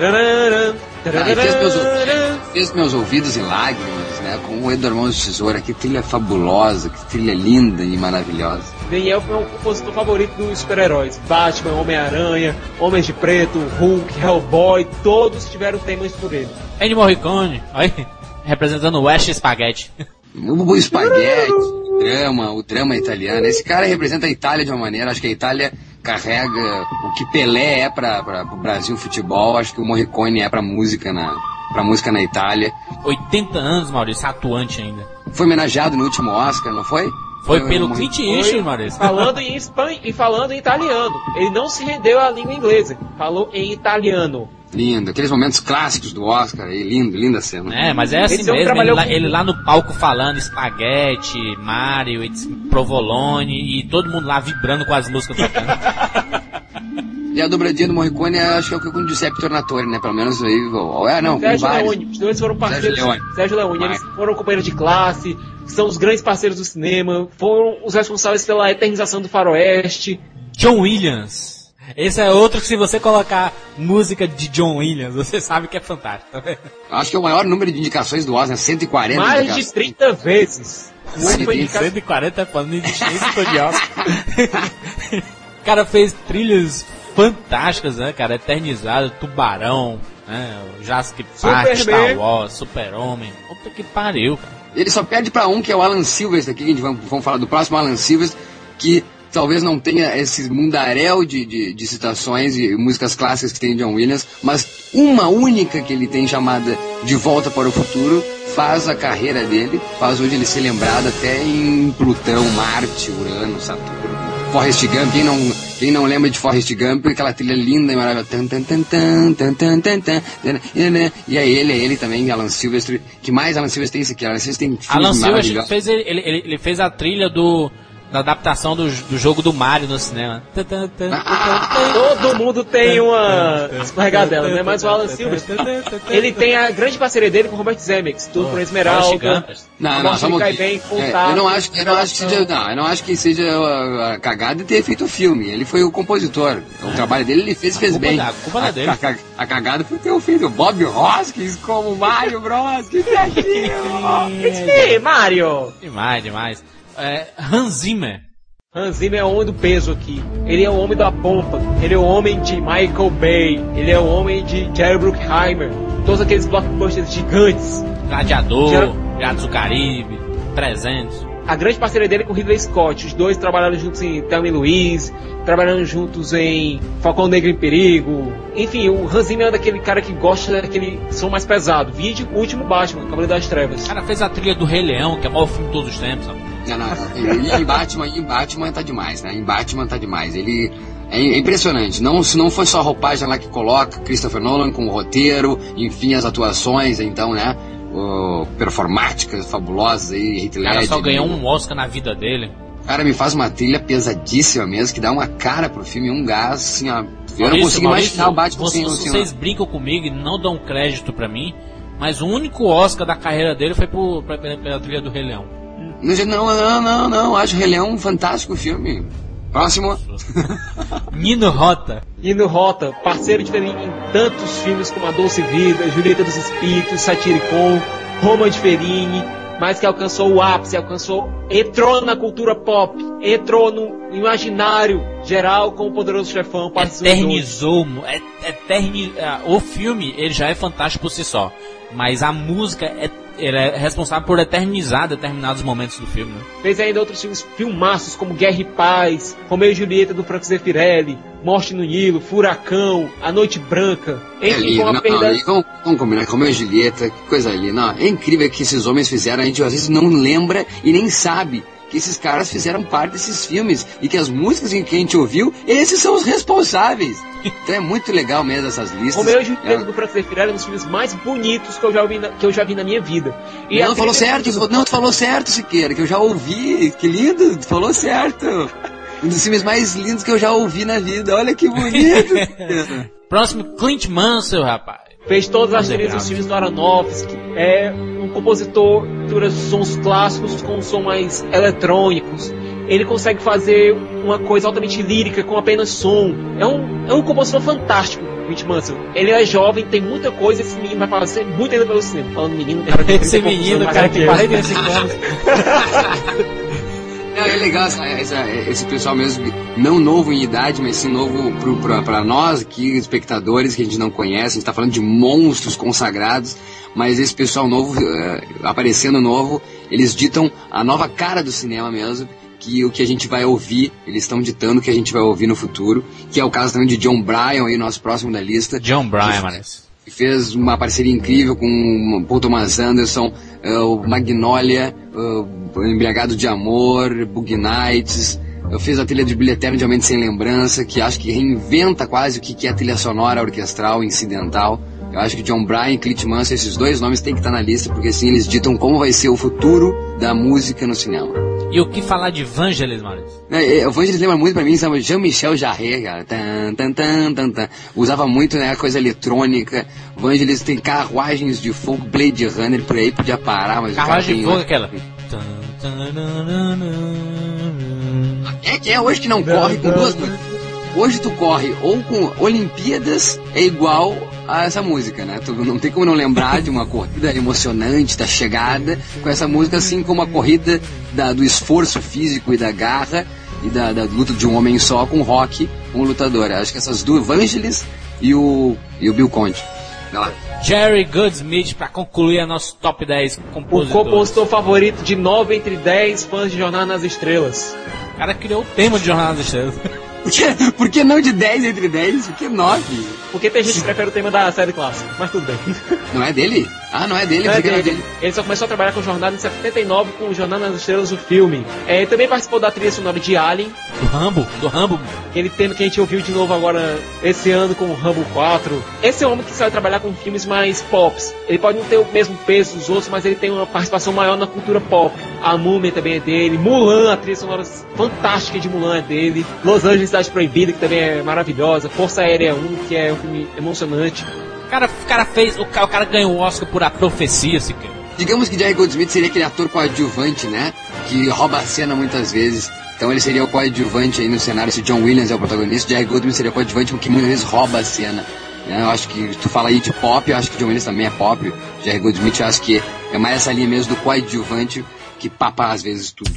Fez meus ouvidos em lágrimas, né? Com o Eduardo Mãos de Tesoura. Que trilha fabulosa, que trilha linda e maravilhosa. Daniel foi o compositor favorito dos super-heróis. Batman, Homem-Aranha, Homens de Preto, Hulk, Hellboy, todos tiveram temas por ele. Ennio Morricone, aí, representando o West Spaghetti. O espaguete, o drama italiano. Esse cara representa a Itália de uma maneira, acho que a Itália carrega o que Pelé é para o Brasil futebol, acho que o Morricone é para música na Itália. 80 anos, Maurício, atuante ainda. Foi homenageado no último Oscar, não foi? Foi pelo Clint Eastwood, Maurício. Falando em espanhol e falando em italiano. Ele não se rendeu à língua inglesa, falou em italiano. Lindo, aqueles momentos clássicos do Oscar, aí, linda cena. É, mas é assim mesmo, ele lá no palco falando espaguete, Mario, Provolone, e todo mundo lá vibrando com as músicas tocando. E a dobradinha do Morricone, acho que é o que eu disse, Hector Tornatore, né, pelo menos aí, não, Sérgio Leone, os dois foram parceiros, Sérgio Leone, eles foram companheiros de classe, são os grandes parceiros do cinema, foram os responsáveis pela eternização do faroeste. John Williams. Esse é outro que se você colocar música de John Williams, você sabe que é fantástico, tá vendo? Acho que é o maior número de indicações do Oscar, 140 Mais indicações. de 30 vezes. Mais de 30. 140 é falando de chance de Oscar. O cara fez trilhas fantásticas, né, cara? Eternizado, Tubarão, né? Jurassic Park, Star Wars, Super-Homem. Puta que pariu, cara. Ele só perde pra um, que é o Alan Silvestre aqui, que a gente vamos falar do próximo Alan Silvestre, que talvez não tenha esse mundaréu de citações e músicas clássicas que tem John Williams, mas uma única que ele tem, chamada De Volta para o Futuro, faz a carreira dele, faz hoje ele ser lembrado até em Plutão, Marte, Urano, Saturno. Forrest Gump, quem não lembra de Forrest Gump, aquela trilha linda e maravilhosa. E é ele também, Alan Silvestre. Que mais Alan Silvestre tem isso aqui? Alan Silvestre tem Alan Silvestre ele fez a trilha da adaptação do jogo do Mario no cinema. Todo mundo tem uma escorregadela, né? Mas o Alan Silvestre, ele tem a grande parceria dele com o Robert Zemeckis, tudo por Esmeralda. Não, só eu não acho que seja a cagada de ter feito o filme. Ele foi o compositor. O trabalho dele ele fez bem. A cagada foi ter feito o Bob Hoskins como Mario Bros. Que It's me, Mario! Demais. Hans Zimmer. Hans Zimmer é o homem do peso aqui. Ele é o homem da pompa. Ele é o homem de Michael Bay. Ele é o homem de Jerry Bruckheimer. Todos aqueles blockbusters gigantes. Gladiador, Piratas do Caribe, 300. A grande parceria dele é com Ridley Scott. Os dois trabalharam juntos em Thelma e Louise, trabalhando juntos em Falcão Negro em Perigo. Enfim, o Hans Zimmer é daquele cara que gosta daquele som mais pesado. Vídeo, o último Batman, Cavaleiro das Trevas. O cara fez a trilha do Rei Leão, que é o maior filme de todos os tempos, sabe? Em Batman tá demais, né? Em Batman tá demais. Ele é impressionante. Se não foi só a roupagem lá que coloca, Christopher Nolan com o roteiro, enfim, as atuações, então, né? Performáticas fabulosas aí, Heath Ledger. O cara só ganhou um Oscar na vida dele. O cara me faz uma trilha pesadíssima mesmo, que dá uma cara pro filme, um gás, assim, ó. Eu não consigo imaginar o Batman sem vocês brincam comigo e não dão crédito pra mim, mas o único Oscar da carreira dele foi pela trilha do Rei Leão. Não, acho o Rei Leão um fantástico filme. Próximo. Nino Rota, parceiro de Fellini em tantos filmes como A Doce Vida, Julieta dos Espíritos, Satyricon, Roma de Fellini, mas que alcançou o ápice, entrou na cultura pop, entrou no imaginário geral com o Poderoso Chefão. Eternizou, o filme ele já é fantástico por si só, mas a música ele é responsável por eternizar determinados momentos do filme, né? Fez ainda outros filmaços como Guerra e Paz, Romeu e Julieta do Franco Zeffirelli, Morte no Nilo, Furacão, A Noite Branca. Enfim, vamos combinar, Romeu e Julieta, que coisa ali. Não, é incrível que esses homens fizeram, a gente às vezes não lembra e nem sabe que esses caras fizeram parte desses filmes e que as músicas que a gente ouviu, esses são os responsáveis. Então é muito legal mesmo essas listas. Romeu e Julieta do Franco Zeffirelli é um dos filmes mais bonitos que eu já vi na minha vida. E tu falou certo, Siqueira, que eu já ouvi. Que lindo, tu falou certo. Um dos filmes mais lindos que eu já ouvi na vida. Olha que bonito. Próximo, Clint Mansell, rapaz. Fez todas as trilhas dos filmes do Aronofsky. É um compositor de sons clássicos com sons mais eletrônicos. Ele consegue fazer uma coisa altamente lírica com apenas som. É um compositor fantástico, Clint Mansell. Ele é jovem, tem muita coisa. Esse menino vai fazer muito ainda pelo cinema. Falando menino, esse menino, cara, que 45 anos. É legal esse pessoal mesmo, não novo em idade, mas sim novo pra nós aqui, espectadores que a gente não conhece. A gente tá falando de monstros consagrados, mas esse pessoal novo, aparecendo novo, eles ditam a nova cara do cinema mesmo, que o que a gente vai ouvir, eles estão ditando o que a gente vai ouvir no futuro, que é o caso também de John Bryan, aí, nosso próximo da lista. John Bryan, parece. Fez uma parceria incrível com Paul Thomas Anderson, o Magnolia, o Embriagado de Amor, Boogie Nights. Eu fiz a trilha de Brilho Eterno de Aumento Sem Lembrança, que acho que reinventa quase o que é a trilha sonora orquestral, incidental. Eu acho que John Bryan e Clint Mansell, esses dois nomes têm que estar na lista, porque assim eles ditam como vai ser o futuro da música no cinema. E o que falar de Vangelis, Maurício? O Vangelis lembra muito pra mim, sabe, Jean-Michel Jarre, cara. Usava muito, né, coisa eletrônica. Vangelis tem carruagens de fogo, Blade Runner, por aí podia parar, mas carruagem de fogo é aquela. Quem é hoje que não corre com duas notas? Hoje tu corre ou com Olimpíadas é igual a essa música, né? Tu não tem como não lembrar de uma corrida emocionante, da chegada, com essa música, assim como a corrida do esforço físico e da garra e da luta de um homem só com rock, um lutador. Acho que essas duas, Vangelis e o Bill Conti. Vai lá. Jerry Goldsmith, pra concluir a nosso top 10 compositores. O compositor favorito de 9 entre 10 fãs de Jornada nas Estrelas. O cara criou o tema de Jornada nas Estrelas. Por que não de 10 entre 10? Por que 9? Porque tem gente que prefere o tema da série clássica, mas tudo bem. Não é dele? Ah, não é dele, não é dele. dele. Ele só começou a trabalhar com Jornada em 79 com Jornada nas Estrelas, o filme. Ele também participou da trilha sonora de Alien. Do Rambo. Aquele tema que a gente ouviu de novo agora esse ano com o Rambo 4. Esse é um homem que sabe trabalhar com filmes mais pops. Ele pode não ter o mesmo peso dos outros, mas ele tem uma participação maior na cultura pop. A Múmia também é dele. Mulan, a trilha sonora fantástica de Mulan é dele. Los Angeles Cidade Proibida, que também é maravilhosa. Força Aérea 1, que é um filme emocionante. O cara ganhou o Oscar por A Profecia, se quer. Digamos que Jerry Goldsmith seria aquele ator coadjuvante, né? Que rouba a cena muitas vezes. Então ele seria o coadjuvante aí no cenário. Se John Williams é o protagonista, Jerry Goldsmith seria o coadjuvante que muitas vezes rouba a cena. Eu acho que tu fala aí de pop, eu acho que John Williams também é pop. Jerry Goldsmith, eu acho que é mais essa linha mesmo do coadjuvante que papa às vezes tudo.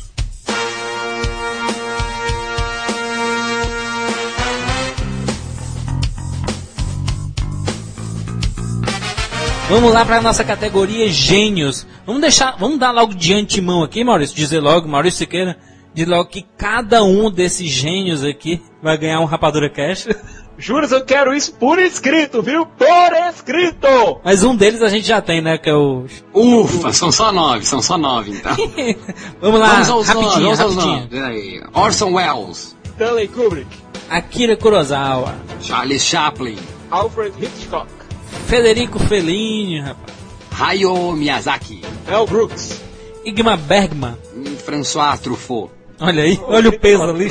Vamos lá para nossa categoria gênios. Vamos dar logo de antemão aqui, Maurício, dizer logo, Maurício Siqueira, dizer logo que cada um desses gênios aqui vai ganhar um Rapadura Cash. Juras, eu quero isso por escrito, viu? Por escrito! Mas um deles a gente já tem, né, que é o... Ufa, são só 9 então. Vamos lá, vamos rapidinho. Orson Welles. Stanley Kubrick. Akira Kurosawa. Charlie Chaplin. Alfred Hitchcock. Federico Fellini, rapaz. Hayao Miyazaki. Mel Brooks. Ingmar Bergman. François Truffaut. Olha aí, olha o peso ali.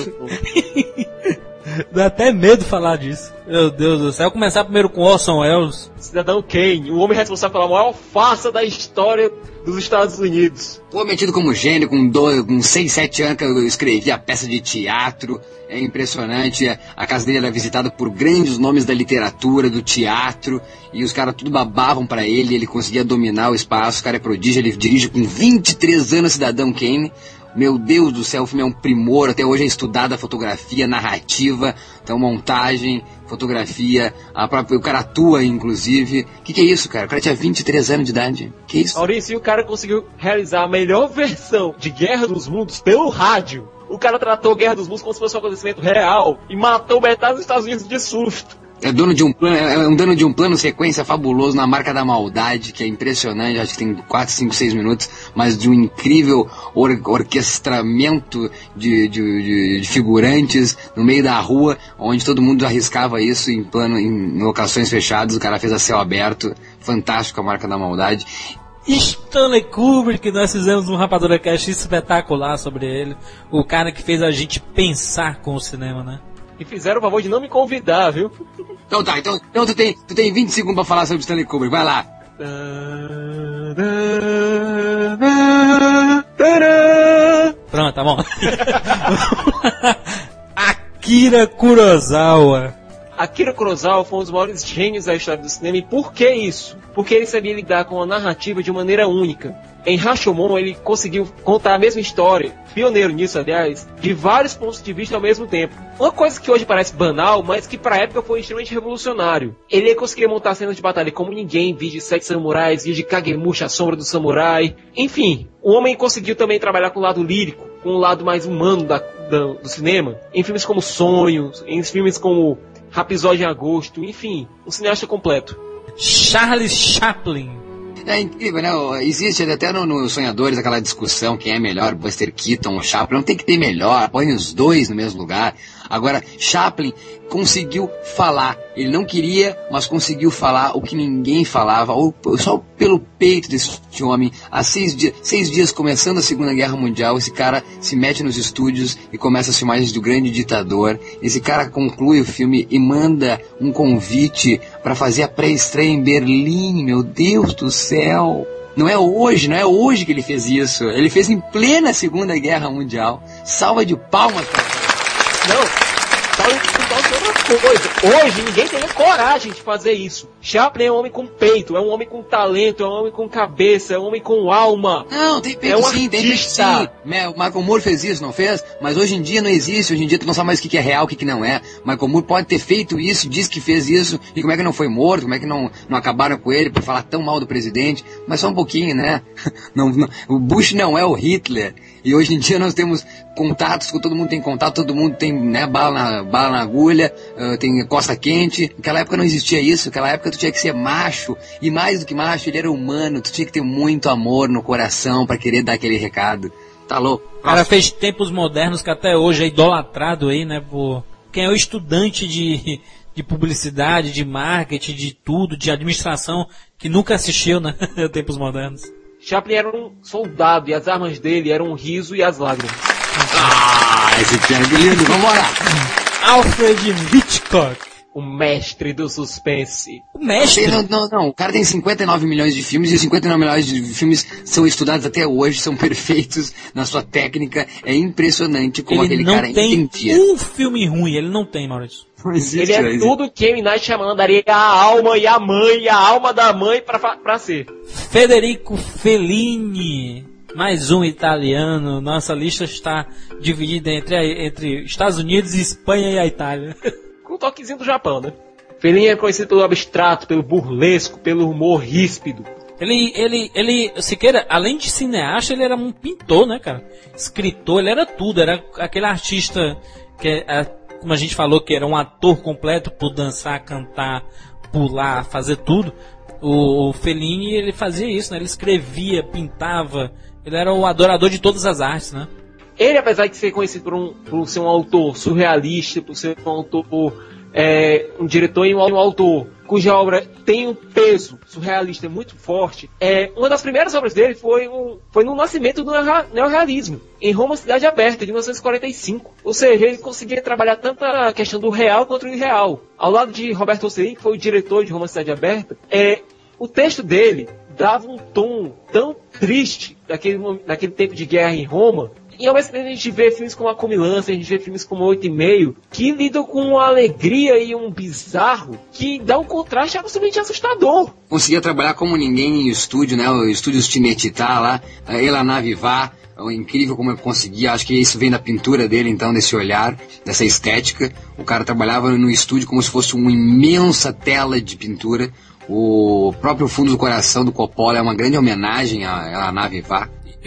Dá até medo falar disso. Meu Deus do céu. Começar primeiro com Orson Welles. Cidadão Kane, o homem responsável pela maior farsa da história dos Estados Unidos. O homem tido como gênio, com 6, 7 anos que eu escrevia peça de teatro. É impressionante. A casa dele era visitada por grandes nomes da literatura, do teatro. E os caras tudo babavam pra ele. Ele conseguia dominar o espaço. O cara é prodígio. Ele dirige com 23 anos Cidadão Kane. Meu Deus do céu, o filme é um primor. Até hoje é estudada a fotografia, narrativa, então montagem, fotografia. O cara atua, inclusive. O que é isso, cara? O cara tinha 23 anos de idade. Que isso? Maurício, e o cara conseguiu realizar a melhor versão de Guerra dos Mundos pelo rádio. O cara tratou Guerra dos Mundos como se fosse um acontecimento real e matou metade dos Estados Unidos de susto. É dono de um plano sequência fabuloso na Marca da Maldade, que é impressionante, acho que tem 4, 5, 6 minutos, mas de um incrível orquestramento de figurantes no meio da rua, onde todo mundo arriscava isso em locações fechadas. O cara fez a céu aberto, fantástico a Marca da Maldade. Stanley Kubrick, nós fizemos um Rapadura Cast espetacular sobre ele, o cara que fez a gente pensar com o cinema, né? E fizeram o favor de não me convidar, viu? Então tá, então tu tem 20 segundos pra falar sobre Stanley Kubrick, vai lá. Pronto, tá bom. Akira Kurosawa. Akira Kurosawa foi um dos maiores gênios da história do cinema. E por que isso? Porque ele sabia lidar com a narrativa de maneira única. Em Rashomon ele conseguiu contar a mesma história, pioneiro nisso, aliás, de vários pontos de vista ao mesmo tempo. Uma coisa que hoje parece banal, mas que pra época foi extremamente revolucionário. Ele conseguia montar cenas de batalha como ninguém, vídeo de 7 samurais, vídeo de Kagemusha, a sombra do samurai. Enfim, o homem conseguiu também trabalhar com o lado lírico, com o lado mais humano do cinema, em filmes como Sonhos, em filmes como Rapisódio em Agosto, enfim, um cineasta completo. Charlie Chaplin. É incrível, né? Existe até no Sonhadores aquela discussão quem é melhor, Buster Keaton ou Chaplin. Não tem que ter melhor, põe os dois no mesmo lugar. Agora, Chaplin conseguiu falar. Ele não queria, mas conseguiu falar o que ninguém falava, ou só pelo peito desse homem. Há 6 dias começando a Segunda Guerra Mundial, esse cara se mete nos estúdios e começa as filmagens do Grande Ditador. Esse cara conclui o filme e manda um convite para fazer a pré-estreia em Berlim. Meu Deus do céu! Não é hoje que ele fez isso. Ele fez em plena Segunda Guerra Mundial. Salva de palmas pra... Não, salve de palmas coisa. Hoje ninguém teria coragem de fazer isso. Chaplin é um homem com peito, é um homem com talento, é um homem com cabeça, é um homem com alma. Não, tem peito sim, tem peito sim. O Michael Moore fez isso, não fez? Mas hoje em dia não existe, hoje em dia tu não sabe mais o que é real, o que não é. Michael Moore pode ter feito isso, diz que fez isso, e como é que não foi morto, como é que não acabaram com ele por falar tão mal do presidente. Mas só um pouquinho, né? O Bush não é o Hitler. E hoje em dia nós temos contatos, todo mundo tem contato, todo mundo tem, né, bala na agulha, tem costa quente. Naquela época não existia isso, naquela época tu tinha que ser macho, e mais do que macho, ele era humano, tu tinha que ter muito amor no coração pra querer dar aquele recado. Tá louco? O cara fez tempos modernos que até hoje é idolatrado aí, né, por quem é o estudante de publicidade, de marketing, de tudo, de administração, que nunca assistiu, né, tempos modernos. Chaplin era um soldado e as armas dele eram o riso e as lágrimas. Esse piano é lindo, vamos lá. Alfred Hitchcock. O mestre do suspense. O mestre? Não. O cara tem 59 milhões de filmes e os 59 milhões de filmes são estudados até hoje, são perfeitos na sua técnica. É impressionante como aquele cara entendia. Ele não tem um filme ruim, ele não tem, Maurício. Ele é tudo que M. Night Shyamalan daria a alma e a mãe, e a alma da mãe pra ser. Federico Fellini. Mais um italiano. Nossa lista está dividida entre Estados Unidos, Espanha e a Itália. Com um toquezinho do Japão, né? Fellini é conhecido pelo abstrato, pelo burlesco, pelo humor ríspido. Ele, Siqueira, além de cineasta, ele era um pintor, né, cara? Escritor, ele era tudo. Era aquele artista que, como a gente falou, que era um ator completo por dançar, cantar, pular, fazer tudo. O Fellini, ele fazia isso, né? Ele escrevia, pintava. Ele era o adorador de todas as artes, né? Ele, apesar de ser conhecido por ser um autor surrealista, por ser um autor, um diretor e um autor cuja obra tem um peso surrealista muito forte, uma das primeiras obras dele foi no nascimento do neorrealismo, em Roma, Cidade Aberta, de 1945. Ou seja, ele conseguia trabalhar tanto a questão do real quanto o irreal. Ao lado de Roberto Rossellini, que foi o diretor de Roma, Cidade Aberta, o texto dele dava um tom tão triste daquele tempo de guerra em Roma. E ao mesmo tempo a gente vê filmes como A Comilança, a gente vê filmes como 8,5, que lidam com uma alegria e um bizarro que dá um contraste absolutamente assustador. Conseguia trabalhar como ninguém em estúdio, né? O estúdio Cinecittà lá, Elana Vivar, incrível como ele conseguia. Acho que isso vem da pintura dele, então, desse olhar, dessa estética. O cara trabalhava no estúdio como se fosse uma imensa tela de pintura. O próprio Fundo do Coração do Coppola é uma grande homenagem a Elana Vivar. E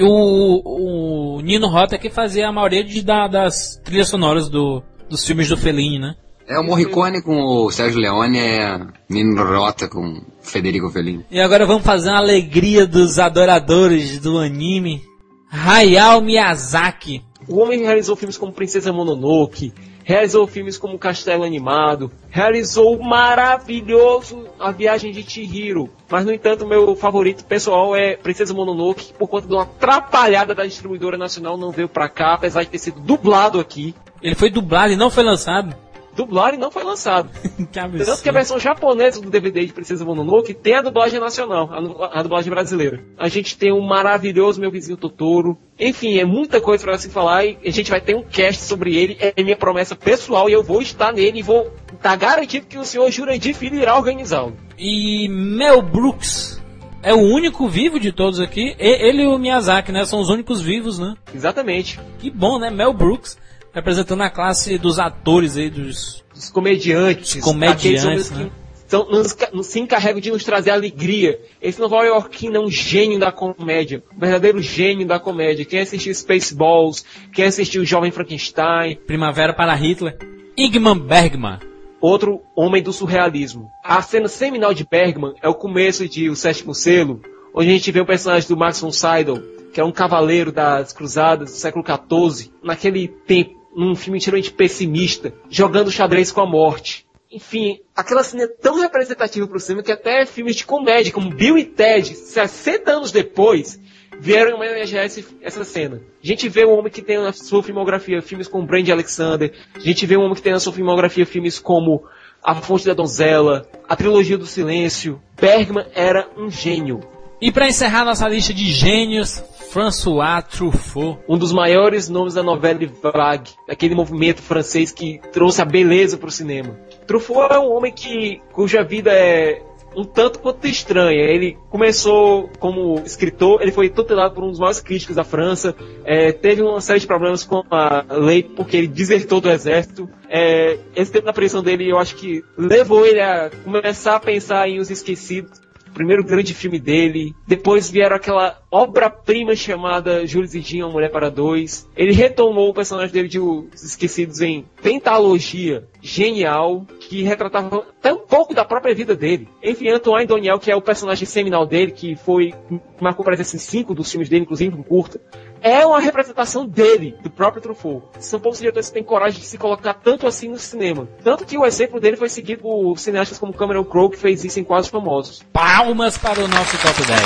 o Nino Rota que fazia a maioria das trilhas sonoras dos filmes do Fellini, né? O Morricone com o Sérgio Leone, Nino Rota com Federico Fellini. E agora vamos fazer uma alegria dos adoradores do anime. Hayao Miyazaki. O homem realizou filmes como Princesa Mononoke, realizou filmes como Castelo Animado, realizou o maravilhoso A Viagem de Chihiro. Mas, no entanto, o meu favorito pessoal é Princesa Mononoke, que por conta de uma atrapalhada da distribuidora nacional não veio pra cá, apesar de ter sido dublado aqui. Ele foi dublado e não foi lançado? Dublado e não foi lançado. Que absurdo. Tanto que a versão japonesa do DVD de Princesa Mononoke tem a dublagem nacional, a dublagem brasileira. A gente tem um maravilhoso Meu Vizinho Totoro. Enfim, é muita coisa pra se falar e a gente vai ter um cast sobre ele. É minha promessa pessoal e eu vou estar nele e vou estar garantido que o senhor Jurandir Filho irá organizá-lo. E Mel Brooks é o único vivo de todos aqui. Ele e o Miyazaki, né? São os únicos vivos, né? Exatamente. Que bom, né? Mel Brooks representando a classe dos atores aí, dos comediantes. Comediantes, né? Que se encarregam de nos trazer alegria. Esse nova-iorquino é um gênio da comédia. Um verdadeiro gênio da comédia. Quem assistiu Spaceballs, quem assistiu Jovem Frankenstein. Primavera para Hitler. Ingmar Bergman. Outro homem do surrealismo. A cena seminal de Bergman é o começo de O Sétimo Selo, onde a gente vê o personagem do Max von Sydow, que é um cavaleiro das cruzadas do século XIV, naquele tempo, num filme extremamente pessimista, jogando xadrez com a morte. Enfim, aquela cena é tão representativa para o cinema que até filmes de comédia, como Bill e Ted, 60 anos depois, vieram homenagear essa cena. A gente vê um homem que tem na sua filmografia filmes como Brand Alexander, a gente vê um homem que tem na sua filmografia filmes como A Fonte da Donzela, a Trilogia do Silêncio. Bergman era um gênio. E para encerrar nossa lista de gênios, François Truffaut. Um dos maiores nomes da novela vague, daquele movimento francês que trouxe a beleza para o cinema. Truffaut é um homem cuja vida é um tanto quanto estranha. Ele começou como escritor, ele foi tutelado por um dos maiores críticos da França, teve uma série de problemas com a lei porque ele desertou do exército. Esse tempo da prisão dele, eu acho que levou ele a começar a pensar em Os Esquecidos, o primeiro grande filme dele. Depois vieram aquela obra-prima chamada Jules e Jean, Uma Mulher para Dois. Ele retomou o personagem dele de Os Esquecidos em Pentalogia, genial, que retratava até um pouco da própria vida dele. Enfim, Antoine Doniel, que é o personagem seminal dele, que marcou presença em 5 dos filmes dele, inclusive um curta, é uma representação dele, do próprio Truffaut. São poucos diretores que têm coragem de se colocar tanto assim no cinema. Tanto que o exemplo dele foi seguido por cineastas como Cameron Crowe, que fez isso em Quase Famosos. Palmas para o nosso top 10.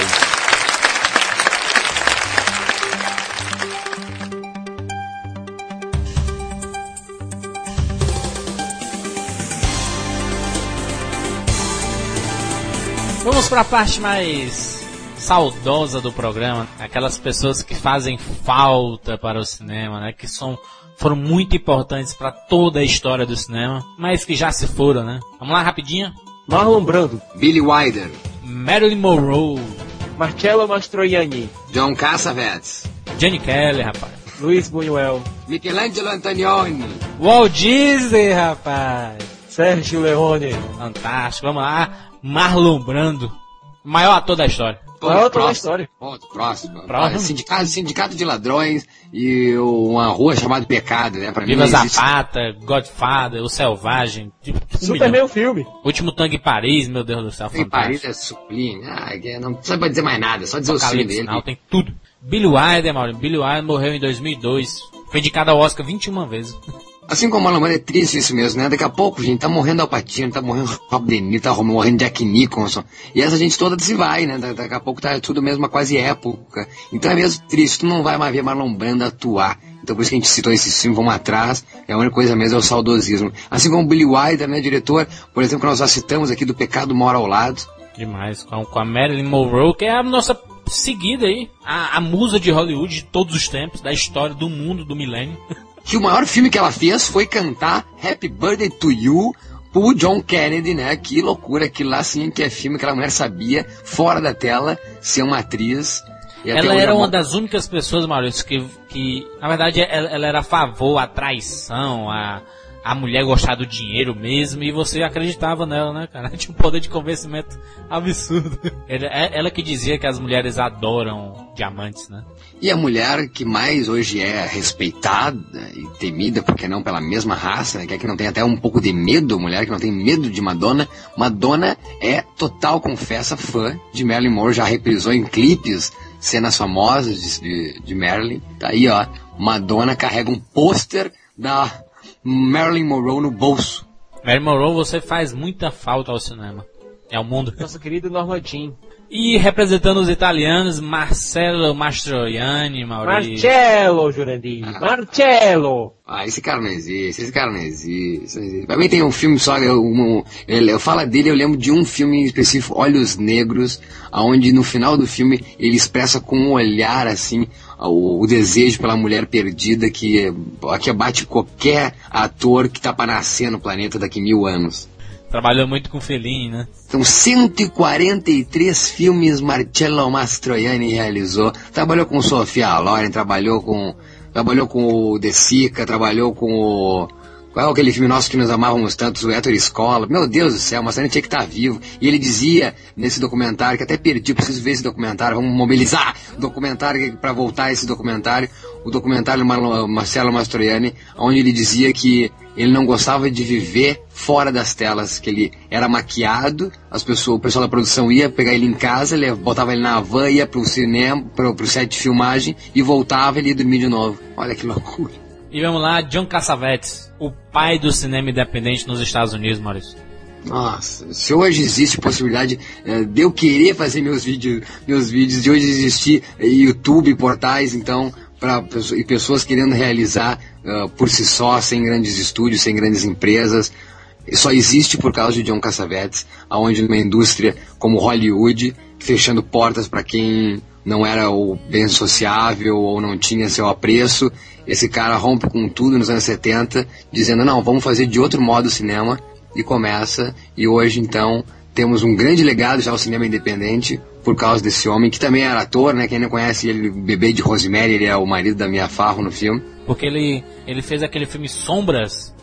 Vamos para a parte mais saudosa do programa, aquelas pessoas que fazem falta para o cinema, né? Que foram muito importantes para toda a história do cinema, mas que já se foram, né? Vamos lá rapidinho. Marlon Brando, Billy Wilder, Marilyn Monroe, Marcello Mastroianni, John Cassavetes, Gianni Kelly, rapaz, Luiz Buñuel, Michelangelo Antonioni, Walt Disney, rapaz, Sérgio Leone. fantástico. Vamos lá, Marlon Brando, maior ator da história. Maior ator da história. Próximo. Sindicato de ladrões e uma rua chamada Pecado, né? Pra Viva mim Zapata, Godfather, O Selvagem. Superman o filme. Último Tango em Paris, meu Deus do céu, Em Paris fantástico. é sublime. Não precisa pra dizer mais nada, só dizer o filme dele. Não, tem tudo. Billy Wilder, Maurício. Billy Wilder morreu em 2002. Foi indicado ao Oscar 21 vezes. Assim como a Lamanda, é triste isso mesmo, né? Daqui a pouco, gente, tá morrendo Al Pacino, tá morrendo Rob De Niro, tá morrendo Jack Nicholson. E essa gente toda se vai, né? Daqui a pouco tá tudo mesmo, quase época. Então é mesmo triste, tu não vai mais ver Marlon Brando atuar. Então por isso que a gente citou esses filmes, vamos atrás. A única coisa mesmo é o saudosismo. Assim como Billy Wilder, né, diretor, por exemplo, que nós já citamos aqui do Pecado Mora ao Lado. Demais. Com a Marilyn Monroe, que é a nossa seguida aí. A musa de Hollywood de todos os tempos, da história do mundo, do milênio. Que o maior filme que ela fez foi cantar Happy Birthday to You pro John Kennedy, né? Que loucura, aquilo lá sim que é filme que aquela mulher sabia, fora da tela, ser uma atriz. Ela era uma das únicas pessoas, Maurício, que na verdade ela era a favor à traição, a mulher gostar do dinheiro mesmo, e você acreditava nela, né, cara? Tinha um poder de convencimento absurdo. Ela que dizia que as mulheres adoram diamantes, né? E a mulher que mais hoje é respeitada e temida, porque não pela mesma raça, né, que não tem até um pouco de medo, mulher que não tem medo de Madonna. Madonna é total, confessa, fã de Marilyn Monroe, já reprisou em clipes cenas famosas de Marilyn. Tá aí, ó, Madonna carrega um pôster da Marilyn Monroe no bolso. Marilyn Monroe, você faz muita falta ao cinema. É o mundo. Nossa querida Norma Jean. E representando os italianos, Marcello Mastroianni, Maurício. Marcello, Jurandir. Marcello. Esse cara não existe. Pra mim tem um filme só, eu falo dele, eu lembro de um filme em específico, Olhos Negros, onde no final do filme ele expressa com um olhar assim, o desejo pela mulher perdida que abate qualquer ator que tá para nascer no planeta daqui 1000 anos. Trabalhou muito com Fellini, né? São 143 filmes Marcello Mastroianni realizou. Trabalhou com Sofia Loren, trabalhou com o De Sica, trabalhou com o... Qual é aquele filme nosso que nós amávamos tanto, o Héctor Escola? Meu Deus do céu, Mastroianni tinha que estar vivo. E ele dizia nesse documentário, que até perdi, preciso ver esse documentário, vamos mobilizar o documentário para voltar a esse documentário. O documentário do Marcello Mastroianni, onde ele dizia que ele não gostava de viver fora das telas, que ele era maquiado, o pessoal da produção ia pegar ele em casa, botava ele na van, ia pro cinema, pro set de filmagem, e voltava e ele ia dormir de novo. Olha que loucura. E vamos lá, John Cassavetes, o pai do cinema independente nos Estados Unidos, Maurício. Nossa, se hoje existe possibilidade de eu querer fazer meus vídeos, de hoje existir YouTube, portais, então, e pessoas querendo realizar por si só, sem grandes estúdios, sem grandes empresas. só existe por causa de John Cassavetes, aonde numa indústria como Hollywood, fechando portas para quem não era o bem sociável ou não tinha seu apreço, esse cara rompe com tudo nos anos 70, dizendo, não, vamos fazer de outro modo o cinema, e começa, e hoje então temos um grande legado já ao cinema independente, por causa desse homem, que também era ator, né? Quem não conhece ele, bebê de Rosemary, ele é o marido da Mia Farrow no filme. Porque ele fez aquele filme Sombras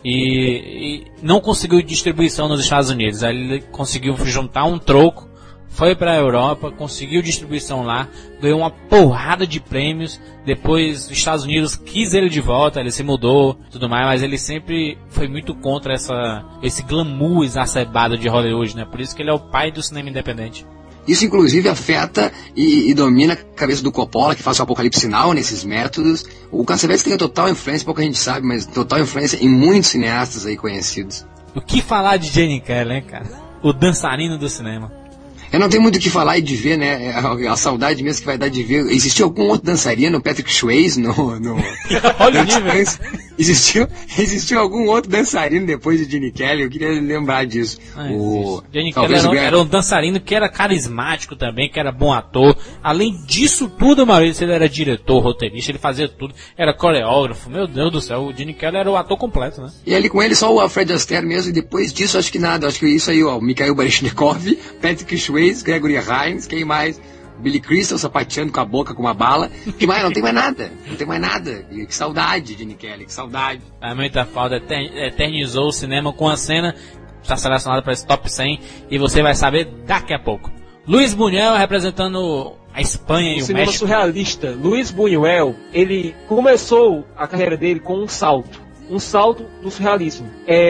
e não conseguiu distribuição nos Estados Unidos. Aí ele conseguiu juntar um troco, foi pra Europa, conseguiu distribuição lá, ganhou uma porrada de prêmios. Depois os Estados Unidos quis ele de volta, ele se mudou, tudo mais, mas ele sempre foi muito contra esse glamour exacerbado de Hollywood, né? Por isso que ele é o pai do cinema independente. Isso, inclusive, afeta e domina a cabeça do Coppola, que faz o Apocalipse Now nesses métodos. O Cassavetes tem total influência, pouca gente sabe, mas total influência em muitos cineastas aí conhecidos. O que falar de Gene Kelly, hein, cara? O dançarino do cinema. Eu não tenho muito o que falar e de ver, né? A saudade mesmo que vai dar de ver. Existiu algum outro dançarino, Patrick Swayze, no Olha o nível. Existiu algum outro dançarino depois de Gene Kelly? Eu queria lembrar disso. Gene Kelly era um dançarino que era carismático também, que era bom ator. Além disso tudo, Maurício, ele era diretor, roteirista, ele fazia tudo. Era coreógrafo, meu Deus do céu. O Gene Kelly era o ator completo, né? E ali com ele só o Fred Astaire mesmo, e depois disso acho que nada. Acho que isso aí, ó, Mikhail Baryshnikov, Patrick Swayze, Gregory Hines, quem mais? Billy Crystal sapateando com a boca com uma bala. Que mais? Não tem mais nada. Não tem mais nada. E que saudade, Gene Kelly, que saudade. É muita falta. Eternizou o cinema com a cena. Está selecionada para esse top 100 e você vai saber daqui a pouco. Luis Buñuel representando a Espanha e o cinema México. Surrealista. Luis Buñuel, ele começou a carreira dele com um salto do surrealismo.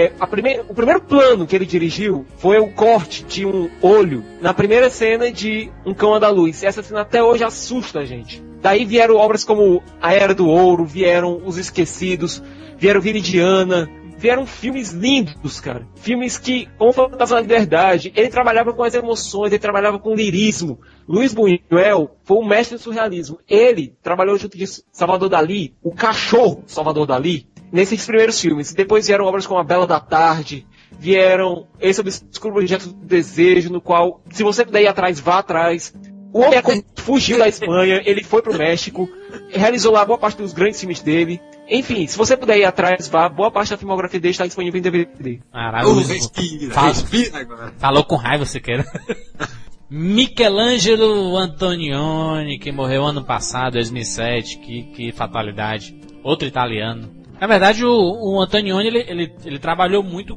O primeiro plano que ele dirigiu foi o corte de um olho na primeira cena de Um Cão Andaluz. Essa cena até hoje assusta a gente. Daí vieram obras como A Era do Ouro, vieram Os Esquecidos, vieram Viridiana, vieram filmes lindos, cara. Filmes que, como Fantasma da Liberdade, ele trabalhava com as emoções, ele trabalhava com lirismo. Luis Buñuel foi o mestre do surrealismo. Ele trabalhou junto de Salvador Dalí, o cachorro Salvador Dalí, nesses primeiros filmes. Depois vieram obras como A Bela da Tarde, vieram Esse Obscuro Objeto do Desejo, no qual, se você puder ir atrás, vá atrás. O homem fugiu da Espanha, ele foi pro México, realizou lá boa parte dos grandes filmes dele. Enfim, se você puder ir atrás, vá, boa parte da filmografia dele está disponível em DVD. Caralho, respira agora. Falou com raiva, você quer. Michelangelo Antonioni, que morreu ano passado, 2007, que fatalidade. Outro italiano. Na verdade, o Antonioni, ele trabalhou muito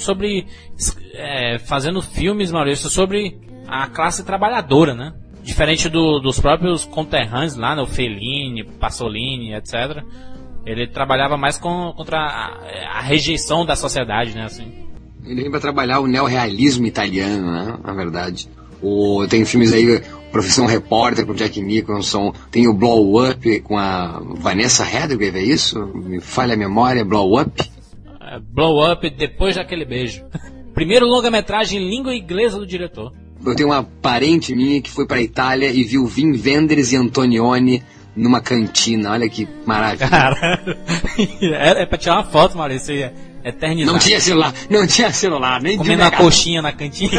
fazendo filmes, Maurício, sobre a classe trabalhadora, né? Diferente dos próprios conterrâneos lá, né? O Fellini, Pasolini, etc. Ele trabalhava mais contra a rejeição da sociedade, né? Assim. Ele vem pra trabalhar o neorrealismo italiano, né? Na verdade. Tem filmes aí, Profissão Repórter com Jack Nicholson, tem o Blow Up com a Vanessa Redgrave, é isso? Me falha a memória, Blow Up? Blow Up, Depois daquele Beijo. Primeiro longa-metragem em língua inglesa do diretor. Eu tenho uma parente minha que foi pra Itália e viu Wim Wenders e Antonioni numa cantina, olha que maravilha. Cara, é pra tirar uma foto, Maurício, eternizar. Não tinha celular, nem comendo uma coxinha na cantina.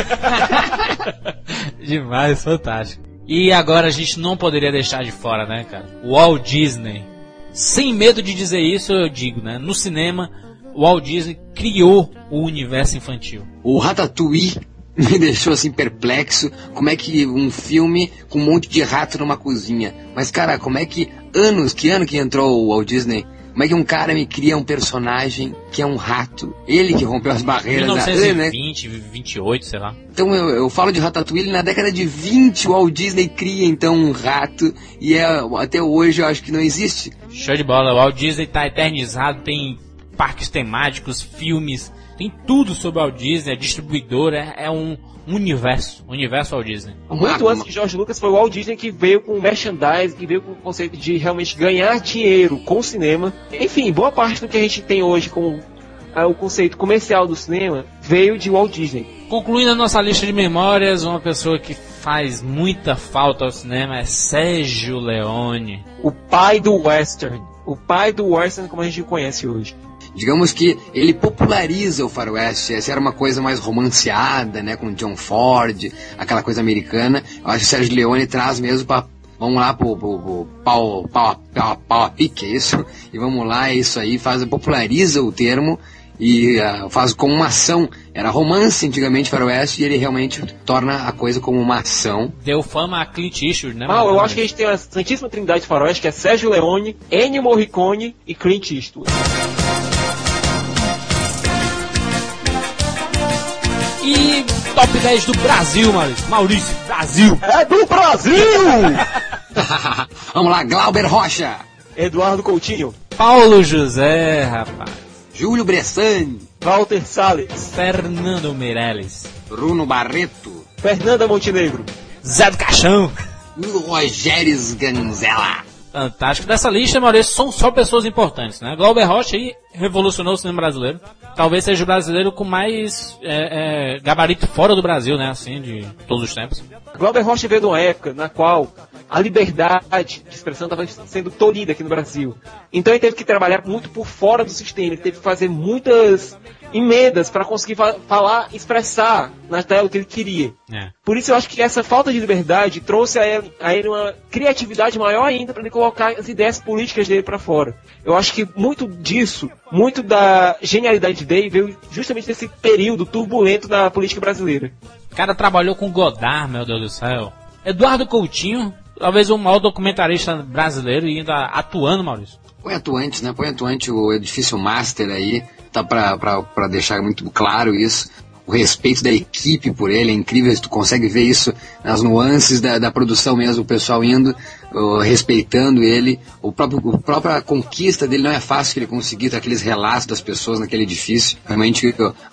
Demais, fantástico. E agora a gente não poderia deixar de fora, né, cara? O Walt Disney. Sem medo de dizer isso, eu digo, né? No cinema, o Walt Disney criou o universo infantil. O Ratatouille me deixou assim perplexo. Como é que um filme com um monte de rato numa cozinha? Mas, cara, que ano que entrou o Walt Disney? Como é que um cara me cria um personagem que é um rato? Ele que rompeu as barreiras 1920, 28, sei lá. Então eu falo de Ratatouille, na década de 20 o Walt Disney cria então um rato e até hoje eu acho que não existe. Show de bola, o Walt Disney tá eternizado, tem parques temáticos, filmes, tem tudo sobre o Walt Disney, a distribuidora, é um universo Walt Disney. Muito antes de George Lucas foi o Walt Disney que veio com merchandising, que veio com o conceito de realmente ganhar dinheiro com o cinema. Enfim, boa parte do que a gente tem hoje com o conceito comercial do cinema veio de Walt Disney. Concluindo a nossa lista de memórias, uma pessoa que faz muita falta ao cinema é Sergio Leone. O pai do western como a gente conhece hoje. digamos que ele populariza o faroeste. Essa era uma coisa mais romanceada, né, com John Ford, aquela coisa americana. Eu acho que o Sérgio Leone traz mesmo para, vamos lá pro pau a pique, é isso? E vamos lá, é isso aí, populariza o termo e faz como uma ação. Era romance antigamente faroeste, e ele realmente torna a coisa como uma ação. Deu fama a Clint Eastwood, né? Eu acho que a gente tem a Santíssima Trindade de faroeste, que é Sérgio Leone, Ennio Morricone e Clint Eastwood. E top 10 do Brasil, Maurício, Brasil! É do Brasil! Vamos lá, Glauber Rocha, Eduardo Coutinho, Paulo José, rapaz, Júlio Bressani, Walter Salles, Fernando Meirelles, Bruno Barreto, Fernanda Montenegro, Zé do Caixão e Rogério Ganzella. Fantástico. Dessa lista, Maurício, são só pessoas importantes, né? Glauber Rocha aí revolucionou o cinema brasileiro. Talvez seja o brasileiro com mais gabarito fora do Brasil, né? Assim, de todos os tempos. Glauber Rocha veio de uma época na qual a liberdade de expressão estava sendo tolhida aqui no Brasil. Então ele teve que trabalhar muito por fora do sistema. Ele teve que fazer muitas emendas para conseguir falar, expressar na tela o que ele queria. Por isso eu acho que essa falta de liberdade trouxe a ele uma criatividade maior ainda para ele colocar as ideias políticas dele para fora. Eu acho que muito disso, muito da genialidade dele veio justamente desse período turbulento da política brasileira. O cara trabalhou com Godard, meu Deus do céu. Eduardo Coutinho, talvez o maior documentarista brasileiro e ainda atuando, Maurício. Põe atuante, né? Põe atuante o Edifício Master aí, tá pra deixar muito claro isso. O respeito da equipe por ele é incrível, tu consegue ver isso nas nuances da produção mesmo, o pessoal indo, respeitando ele. A própria conquista dele não é fácil que ele conseguir, aqueles relatos das pessoas naquele edifício. Realmente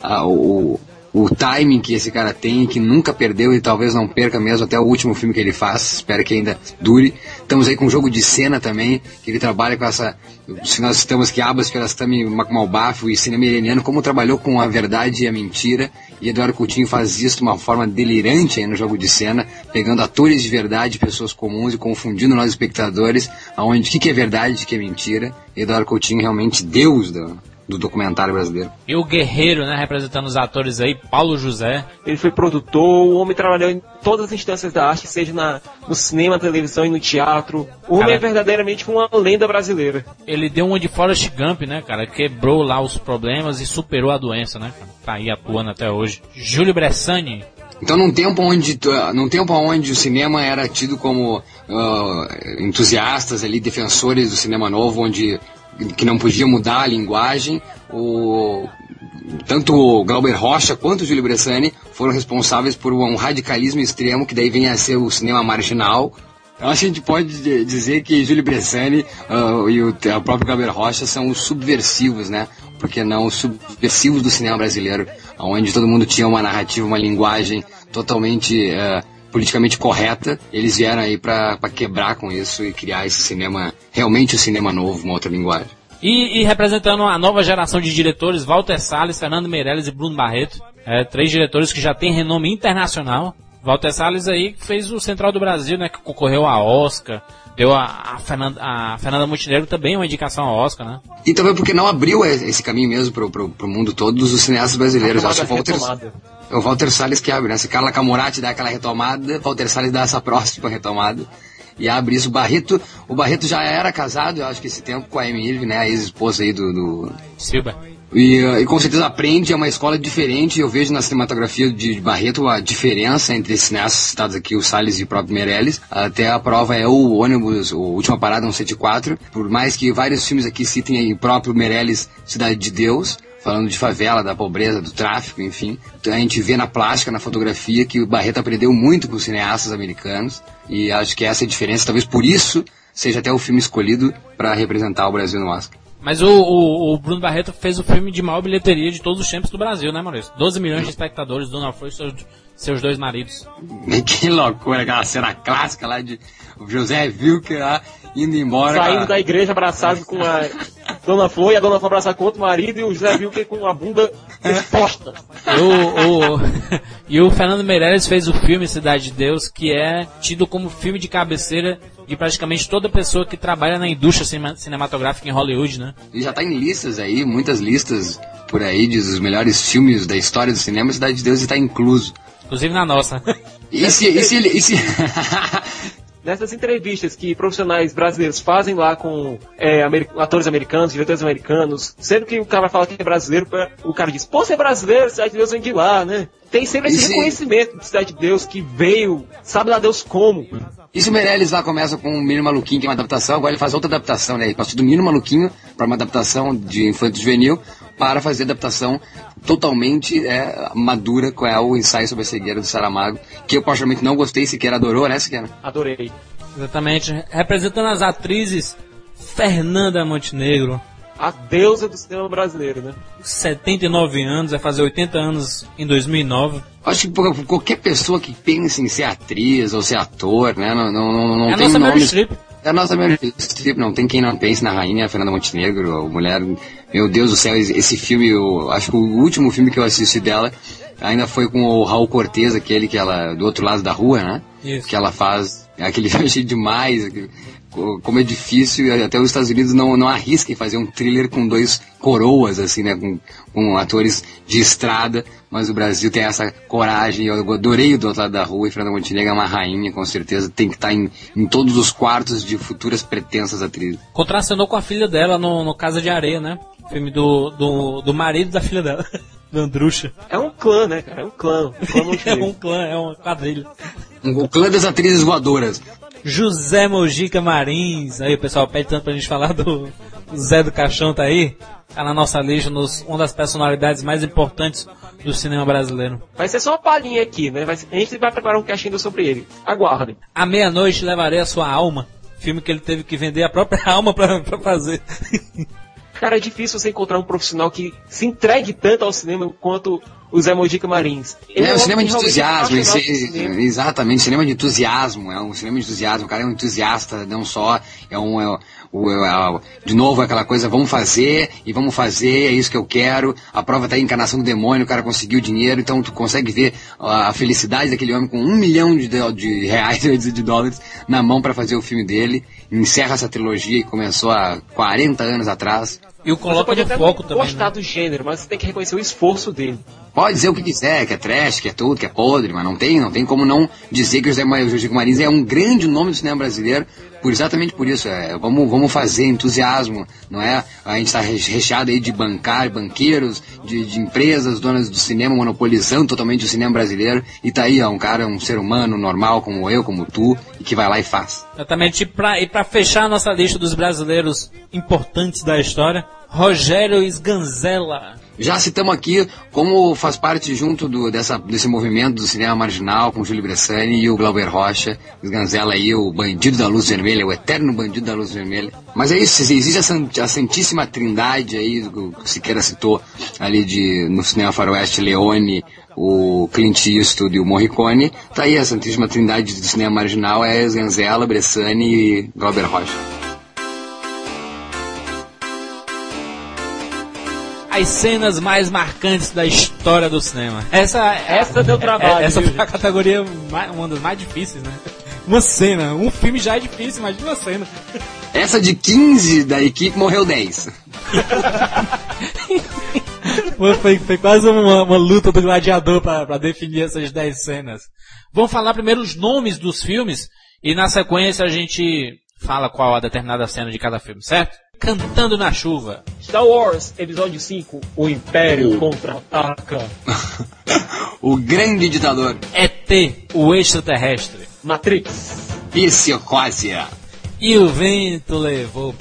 o timing que esse cara tem, que nunca perdeu e talvez não perca mesmo até o último filme que ele faz, espero que ainda dure. Estamos aí com um jogo de cena também, que ele trabalha com essa, se nós estamos que abas pelas também Malbafo e cinema iraniano, como trabalhou com a verdade e a mentira, e Eduardo Coutinho faz isso de uma forma delirante aí no jogo de cena, pegando atores de verdade, pessoas comuns e confundindo nós espectadores, aonde o que é verdade e o que é mentira. Eduardo Coutinho realmente Deus do documentário brasileiro. E o guerreiro, né, representando os atores aí, Paulo José. Ele foi produtor, o homem trabalhou em todas as instâncias da arte, seja no cinema, na televisão e no teatro. O homem é verdadeiramente uma lenda brasileira. Ele deu uma de Forrest Gump, né, cara? Quebrou lá os problemas e superou a doença, né, cara? Tá aí atuando até hoje. Júlio Bressani. Então, num tempo onde o cinema era tido como entusiastas ali, defensores do cinema novo, que não podia mudar a linguagem, tanto o Glauber Rocha quanto o Júlio Bressani foram responsáveis por um radicalismo extremo que daí vem a ser o cinema marginal. Então a gente pode dizer que Júlio Bressani e o próprio Glauber Rocha são os subversivos, né? Porque não os subversivos do cinema brasileiro, onde todo mundo tinha uma narrativa, uma linguagem totalmente politicamente correta. Eles vieram aí pra quebrar com isso e criar esse cinema, realmente o cinema novo, uma outra linguagem. E representando a nova geração de diretores, Walter Salles, Fernando Meirelles e Bruno Barreto. 3 diretores que já têm renome internacional. Walter Salles aí que fez o Central do Brasil, né, que concorreu a Oscar. Deu a Fernanda Montenegro também uma indicação ao Oscar, né? E também porque não abriu esse caminho mesmo pro mundo todo dos cineastas brasileiros. Acho que o Walter Salles que abre, né? Se Carla Camurati dá aquela retomada, Walter Salles dá essa próxima retomada e abre isso. O Barreto já era casado, eu acho que esse tempo, com a Amy Irving, né? A ex-esposa aí do Silva. E com certeza aprende, é uma escola diferente. Eu vejo na cinematografia de Barreto a diferença entre esses cineastas citados aqui, o Salles e o próprio Meirelles. Até a prova é o ônibus, o Última Parada, 174. Por mais que vários filmes aqui citem aí o próprio Meirelles, Cidade de Deus, falando de favela, da pobreza, do tráfico, enfim. Então a gente vê na plástica, na fotografia, que o Barreto aprendeu muito com os cineastas americanos. E acho que essa é a diferença, talvez por isso seja até o filme escolhido para representar o Brasil no Oscar. Mas o Bruno Barreto fez o filme de maior bilheteria de todos os tempos do Brasil, né, Maurício? 12 milhões de espectadores, Dona Flor e seus 2 maridos. Que loucura, aquela cena clássica lá de o José Wilker lá indo embora. Saindo da igreja abraçado com a Dona Flor e a Dona Flor abraçada com outro marido e o José Wilker com a bunda exposta. E o Fernando Meirelles fez o filme Cidade de Deus, que é tido como filme de cabeceira de praticamente toda pessoa que trabalha na indústria cinematográfica em Hollywood, né? E já tá em listas aí, muitas listas por aí dos melhores filmes da história do cinema, Cidade de Deus está incluso. Inclusive na nossa. E se... Nessas entrevistas que profissionais brasileiros fazem lá com atores americanos, diretores americanos, sempre que o cara vai falar que é brasileiro, o cara diz, pô, você é brasileiro, Cidade de Deus vem de lá, né? Tem sempre esse reconhecimento de Cidade de Deus que veio, sabe lá Deus como. E se o Meirelles lá começa com o Menino Maluquinho, que é uma adaptação, agora ele faz outra adaptação, né? Ele passou do Menino Maluquinho para uma adaptação de Infanto Juvenil para fazer adaptação totalmente madura, com o Ensaio sobre a Cegueira do Saramago, que eu particularmente não gostei, Siqueira adorou, né, Siqueira? Adorei. Exatamente. Representando as atrizes, Fernanda Montenegro. A deusa do cinema brasileiro, né? 79 anos, vai fazer 80 anos em 2009. Acho que qualquer pessoa que pense em ser atriz ou ser ator, né, não é tem nossa nome... Meryl Streep. É a nossa Meryl Streep, não tem quem não pense na rainha Fernanda Montenegro, mulher... Meu Deus do céu, esse filme, eu acho que o último filme que eu assisti dela ainda foi com o Raul Cortez, aquele que ela, do outro lado da rua, né? Isso. Que ela faz, aquele filme achei demais, como é difícil, até os Estados Unidos não arriscam em fazer um thriller com dois coroas, assim, né, com atores de estrada, mas o Brasil tem essa coragem. Eu adorei o Do Outro Lado da Rua, e Fernanda Montenegro é uma rainha, com certeza, tem que estar em todos os quartos de futuras pretensas atrizes. Contracenou com a filha dela no Casa de Areia, né? Filme do marido da filha dela, do Andrucha. É um clã, né, cara? É um clã. É uma quadrilha. O clã das atrizes voadoras. José Mojica Marins. Aí o pessoal pede tanto pra gente falar do Zé do Caixão, tá aí? Tá na nossa lista, uma das personalidades mais importantes do cinema brasileiro. Vai ser só uma palhinha aqui, né? A gente vai preparar um cast ainda sobre ele. Aguardem. À meia-noite levarei a sua alma. Filme que ele teve que vender a própria alma pra fazer. Cara, é difícil você encontrar um profissional que se entregue tanto ao cinema quanto o Zé Mojica Marins. O cinema de entusiasmo, exatamente, cinema de entusiasmo, é um cinema de entusiasmo, o cara é um entusiasta, não só, de novo aquela coisa, vamos fazer, é isso que eu quero, a prova tá aí, encarnação do demônio, o cara conseguiu dinheiro, então tu consegue ver a felicidade daquele homem com $1 milhão de reais, de dólares, na mão para fazer o filme dele, encerra essa trilogia que começou há 40 anos atrás. E o coloca no foco também. Você gostar do gênero, mas você tem que reconhecer o esforço dele. Pode dizer o que quiser, que é trash, que é tudo, que é podre, mas não tem como não dizer que o José Mojica Marins é um grande nome do cinema brasileiro, exatamente por isso. Vamos fazer entusiasmo, não é? A gente está recheado aí de banqueiros, de empresas, donas do cinema, monopolizando totalmente o cinema brasileiro, e tá aí, um ser humano normal como eu, como tu, e que vai lá e faz. Exatamente, e pra fechar a nossa lista dos brasileiros importantes da história, Rogério Sganzella. Já citamos aqui como faz parte junto desse movimento do cinema marginal, com o Júlio Bressani e o Glauber Rocha. Sganzella aí, o bandido da luz vermelha, o eterno bandido da luz vermelha. Mas é isso, existe a santíssima trindade aí, que Siqueira citou ali no cinema faroeste, Leone, o Clint Eastwood e o Morricone. Tá aí a santíssima trindade do cinema marginal, é Sganzella, Bressani e Glauber Rocha. As cenas mais marcantes da história do cinema. Essa deu trabalho. Essa foi a categoria, uma das mais difíceis, né? Uma cena, um filme já é difícil, imagina uma cena. Essa de 15 da equipe morreu 10. Foi quase uma luta do gladiador pra definir essas 10 cenas. Vamos falar primeiro os nomes dos filmes e na sequência a gente fala qual a determinada cena de cada filme, certo? Cantando na Chuva. Star Wars, episódio 5, O Império Contra-Ataca. O Grande Ditador. ET, o Extraterrestre. Matrix. Psicósia. E o Vento Levou.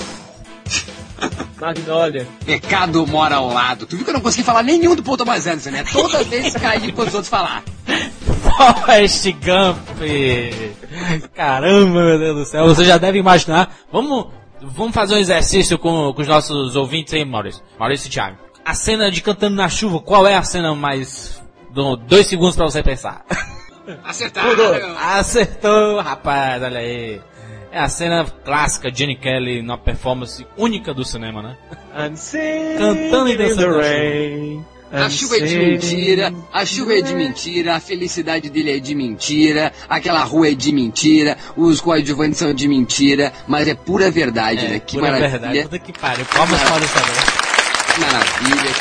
Magnolia. Pecado Mora ao Lado. Tu viu que eu não consegui falar nenhum do Paul Thomas Anderson, né? Toda vez caí para os outros falar. Forrest Gump. Caramba, meu Deus do céu. Você já deve imaginar. Vamos fazer um exercício com os nossos ouvintes aí, Maurício e Thiago. A cena de Cantando na Chuva, qual é a cena mais... 2 segundos pra você pensar. Acertou, rapaz, olha aí. É a cena clássica, Gene Kelly, numa performance única do cinema, né? I'm singing cantando e dançando in the rain. A chuva é de mentira, a chuva é de mentira, a felicidade dele é de mentira, aquela rua é de mentira, os coadjuvantes são de mentira, mas é pura verdade, né? Que pura maravilha. Verdade. Puta que pariu. Palmas para isso agora. Que maravilha,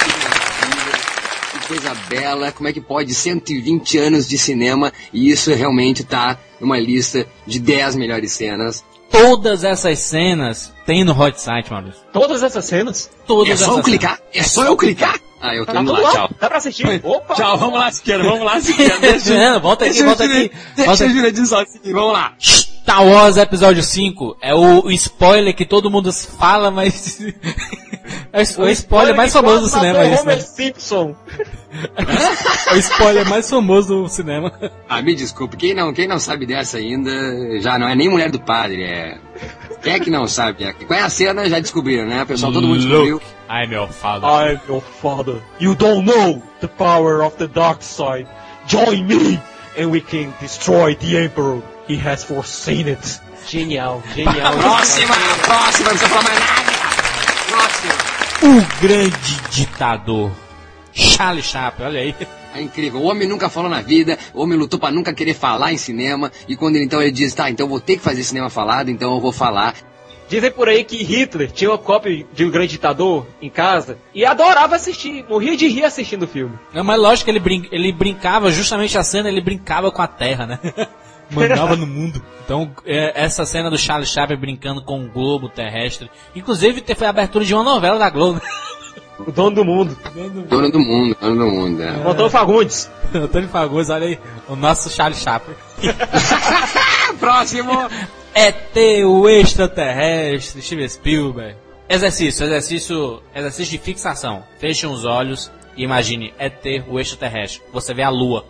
que coisa bela, como é que pode 120 anos de cinema e isso realmente tá numa lista de 10 melhores cenas. Todas essas cenas tem no Hot Site, Maurício. Todas essas cenas? Todas É essas só eu cenas. clicar? É só eu clicar? Ah, eu tô indo lá, tchau. Dá pra assistir? Opa! Tchau, vamos lá, Siqueira, vamos lá, Siqueira. Volta aqui. Deixa o Jurandir sozinho, vamos lá. Star Wars Episódio 5 é o spoiler que todo mundo fala, mas... é o spoiler mais famoso do cinema, isso, né? Homer Simpson. É o spoiler mais famoso do cinema. Ah, me desculpe, quem não sabe dessa ainda, já não é nem mulher do padre, é... Quem é que não sabe? Qual é a cena, já descobriram, né? Pessoal, todo mundo descobriu. I'm your father. I'm your father. You don't know the power of the dark side. Join me and we can destroy the Emperor. He has foreseen it. Genial. Próxima, não precisa falar mais nada. Próxima. O grande ditador. Charlie Chaplin, olha aí. É incrível, o homem nunca falou na vida, o homem lutou pra nunca querer falar em cinema, e quando ele diz, tá, então eu vou ter que fazer cinema falado, então eu vou falar. Dizem por aí que Hitler tinha uma cópia de O Grande Ditador em casa e adorava assistir, morria de rir assistindo o filme. Não, mas lógico que ele brincava, justamente a cena, ele brincava com a Terra, né? Mandava no mundo. Então, essa cena do Charlie Chaplin brincando com o globo terrestre, inclusive foi a abertura de uma novela da Globo. O dono do mundo. Dono do mundo, é. Antônio Fagundes. Antônio Fagundes, olha aí, o nosso Charlie Chaplin. Próximo! ET, o extraterrestre, Steven Spielberg. Exercício de fixação. Feche os olhos e imagine ET, o extraterrestre. Você vê a Lua.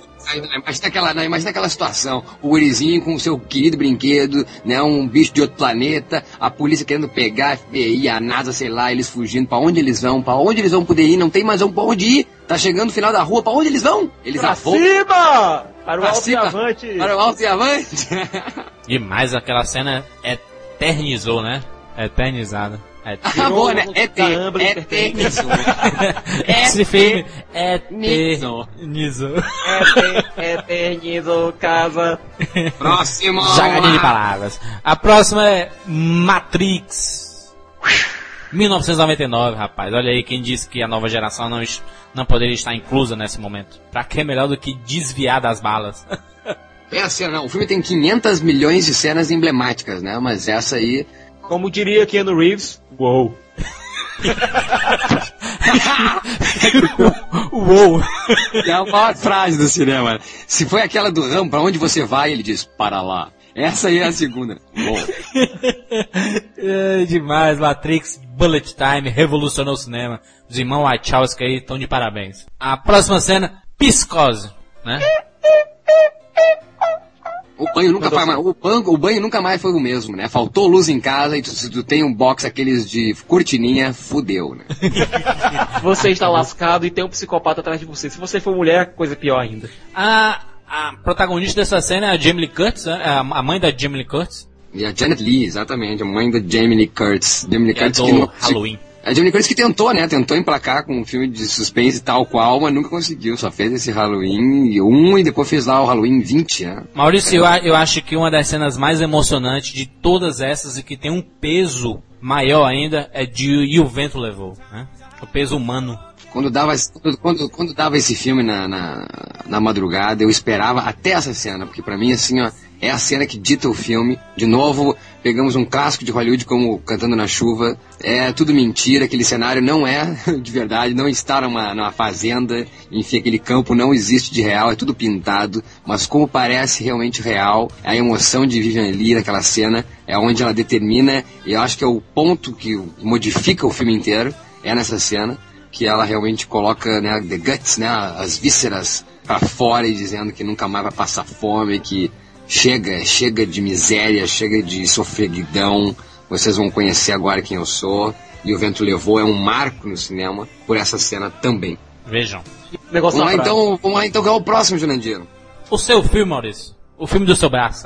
Imagina aquela situação, o gurizinho com o seu querido brinquedo, né, um bicho de outro planeta, a polícia querendo pegar, a FBI, a NASA, sei lá, eles fugindo, pra onde eles vão poder ir, não tem mais pra onde ir, tá chegando no final da rua, pra onde eles vão? Eles pra cima! Para o pra alto cima, e avante! Para o alto e avante! Demais, aquela cena eternizou, né? Eternizada. Boa, né? Eternizou. Esse filme eternizou. Eternizou casa. Próximo! Jogadinho de palavras. A próxima é Matrix. 1999, rapaz. Olha aí quem disse que a nova geração não poderia estar inclusa nesse momento. Pra que é melhor do que desviar das balas? É a cena, não. O filme tem 500 milhões de cenas emblemáticas, né? Mas essa aí... Como diria Keanu Reeves, uou. Uou. É a maior frase do cinema. Se foi aquela do Ram, pra onde você vai? Ele diz, para lá. Essa aí é a segunda. Uou. É demais, Matrix, Bullet Time, revolucionou o cinema. Os irmãos Wachowski aí estão de parabéns. A próxima cena, Psicose, né? O banho nunca mais foi o mesmo, né? Faltou luz em casa e se tu tem um box aqueles de cortininha, fudeu, né? Você está lascado e tem um psicopata atrás de você. Se você for mulher, coisa pior ainda. A protagonista dessa cena é a Jamie Lee Curtis, né? A mãe da Jamie Lee Curtis. E a Janet Leigh, exatamente, a mãe da Jamie Lee Curtis. Jamie Lee Curtis que no Halloween. A Jamie Lee Curtis que tentou, né? Tentou emplacar com um filme de suspense tal qual, mas nunca conseguiu. Só fez esse Halloween 1 e depois fez lá o Halloween 20, né? Maurício, eu acho que uma das cenas mais emocionantes de todas essas e que tem um peso maior ainda é de E o Vento Levou, né? O peso humano. Quando dava esse filme na madrugada, eu esperava até essa cena, porque pra mim, assim, ó, é a cena que dita o filme. De novo, pegamos um clássico de Hollywood como Cantando na Chuva. É tudo mentira, aquele cenário não é de verdade, não está numa fazenda, enfim, aquele campo não existe de real, é tudo pintado, mas como parece realmente real, a emoção de Vivian Leigh naquela cena é onde ela determina, e eu acho que é o ponto que modifica o filme inteiro, é nessa cena, que ela realmente coloca, né, the guts, né, as vísceras pra fora e dizendo que nunca mais vai passar fome, que chega de miséria, chega de sofreguidão, vocês vão conhecer agora quem eu sou, e O Vento Levou é um marco no cinema por essa cena também. Vejam. Vamos lá então, qual é o próximo, Jurandir? O seu filme, Maurício. O filme do seu braço.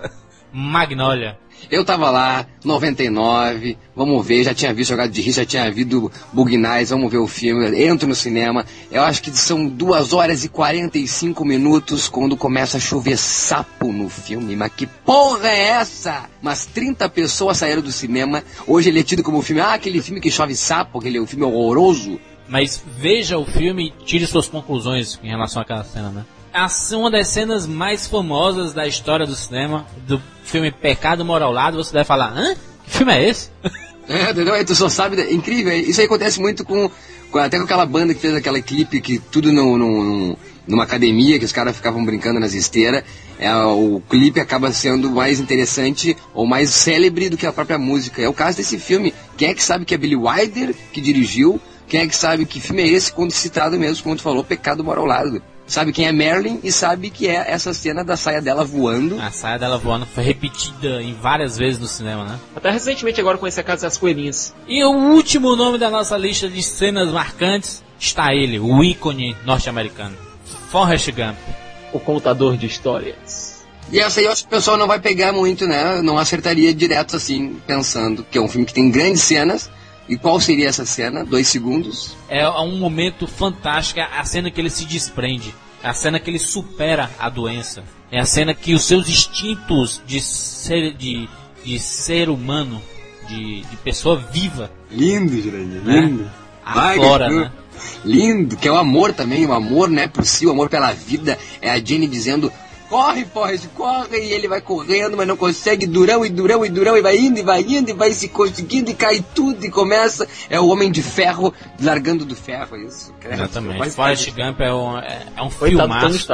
Magnolia. Eu tava lá, 99, vamos ver, já tinha visto Jogado de Risco, já tinha visto Bug Nights, vamos ver o filme, entro no cinema, eu acho que são 2 horas e 45 minutos quando começa a chover sapo no filme, mas que porra é essa? Mas 30 pessoas saíram do cinema, hoje ele é tido como filme, aquele filme que chove sapo, aquele filme horroroso. Mas veja o filme e tire suas conclusões em relação àquela cena, né? Uma das cenas mais famosas da história do cinema, do filme Pecado Moralado, você deve falar, hã? Que filme é esse? Entendeu? Aí tu só sabe, incrível, isso aí acontece muito até com aquela banda que fez aquele clipe que tudo numa academia, que os caras ficavam brincando nas esteiras, o clipe acaba sendo mais interessante ou mais célebre do que a própria música. É o caso desse filme. Quem é que sabe que é Billy Wilder que dirigiu? Quem é que sabe que filme é esse quando citado mesmo, como tu falou, Pecado Moralado? Sabe quem é Marilyn e sabe que é essa cena da saia dela voando. A saia dela voando foi repetida em várias vezes no cinema, né? Até recentemente agora com esse A Casa das Coelhinhas. E o último nome da nossa lista de cenas marcantes está ele, o ícone norte-americano, Forrest Gump. O contador de histórias. E essa aí eu acho que o pessoal não vai pegar muito, né? Não acertaria direto assim, pensando que é um filme que tem grandes cenas. E qual seria essa cena? 2 segundos? É um momento fantástico, a cena que ele se desprende, é a cena que ele supera a doença, é a cena que os seus instintos de ser humano, de pessoa viva... Lindo, Jurandir, lindo. Né? Aflora, né? Lindo, que é o amor também, o amor, né, por si, o amor pela vida. É a Jenny dizendo... Corre, Forrest, corre, e ele vai correndo, mas não consegue, durão, e vai indo, e vai se conseguindo, e cai tudo, e começa, é o Homem de Ferro, largando do ferro, isso. Exatamente, Forrest Gump é um filmaço.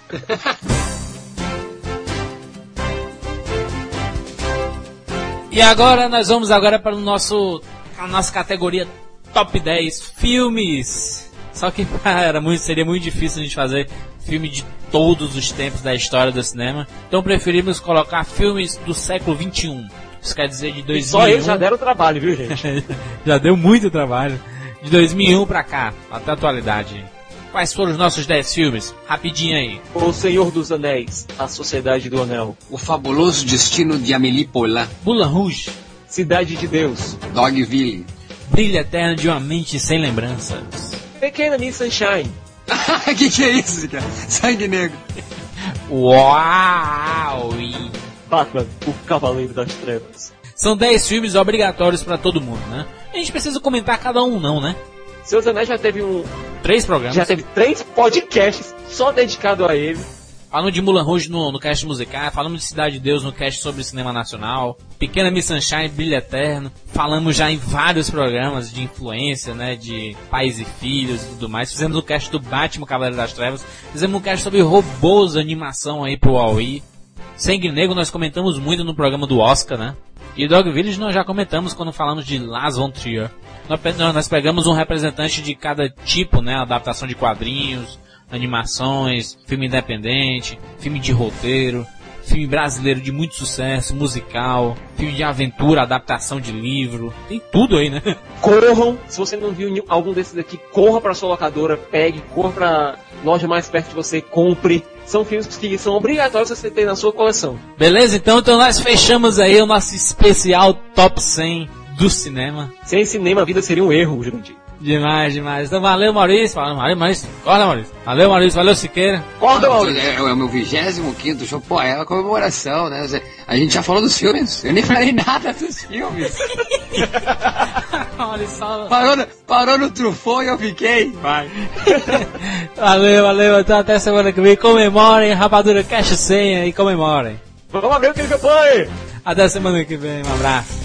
E agora, nós vamos para a nossa categoria Top 10 Filmes. Só que seria muito difícil a gente fazer filme de todos os tempos da história do cinema. Então preferimos colocar filmes do século XXI. Isso quer dizer de 2001. Só eles já deram trabalho, viu, gente? Já deu muito trabalho. De 2001 pra cá, até a atualidade. Quais foram os nossos 10 filmes? Rapidinho aí. O Senhor dos Anéis, A Sociedade do Anel. O Fabuloso Destino de Amélie Poulain. Moulin Rouge. Cidade de Deus. Dogville. Brilho Eterno de uma Mente Sem Lembranças. Pequena Miss Sunshine. que é isso, cara? Sangue Negro. Uau! Batman, o Cavaleiro das Trevas. São 10 filmes obrigatórios pra todo mundo, né? A gente precisa comentar cada um, não, né? Senhor dos Anéis já teve 3 programas. Já teve 3 podcasts só dedicados a ele. Falamos de Moulin Rouge no cast musical, falamos de Cidade de Deus no cast sobre cinema nacional, Pequena Miss Sunshine, Brilho Eterno, falamos já em vários programas de influência, né, de pais e filhos e tudo mais, fizemos o cast do Batman, Cavaleiro das Trevas, fizemos um cast sobre robôs, animação aí pro Huawei, Sangue Negro nós comentamos muito no programa do Oscar, né, e Dogville nós já comentamos quando falamos de Lars von Trier. Nós pegamos um representante de cada tipo, né, adaptação de quadrinhos, animações, filme independente, filme de roteiro, filme brasileiro de muito sucesso, musical, filme de aventura, adaptação de livro, tem tudo aí, né? Corram, se você não viu algum desses aqui, corra pra sua locadora, pegue, corra pra loja mais perto de você, compre. São filmes que são obrigatórios você ter na sua coleção. Beleza, então nós fechamos aí o nosso especial Top 100 do cinema. Sem cinema a vida seria um erro, Jurandir. Demais. Então valeu, Maurício. Maurício. Corta, Maurício. Valeu, Maurício. Valeu, Siqueira. Corta, Maurício. É o meu 25º show. Pô, é uma comemoração, né? A gente já falou dos filmes. Eu nem falei nada dos filmes. Parou no Truffaut e eu fiquei. Vai. Valeu. Então até semana que vem. Comemorem. Rapadura Cash Senha e comemorem. Vamos abrir o que ele foi. Até semana que vem. Um abraço.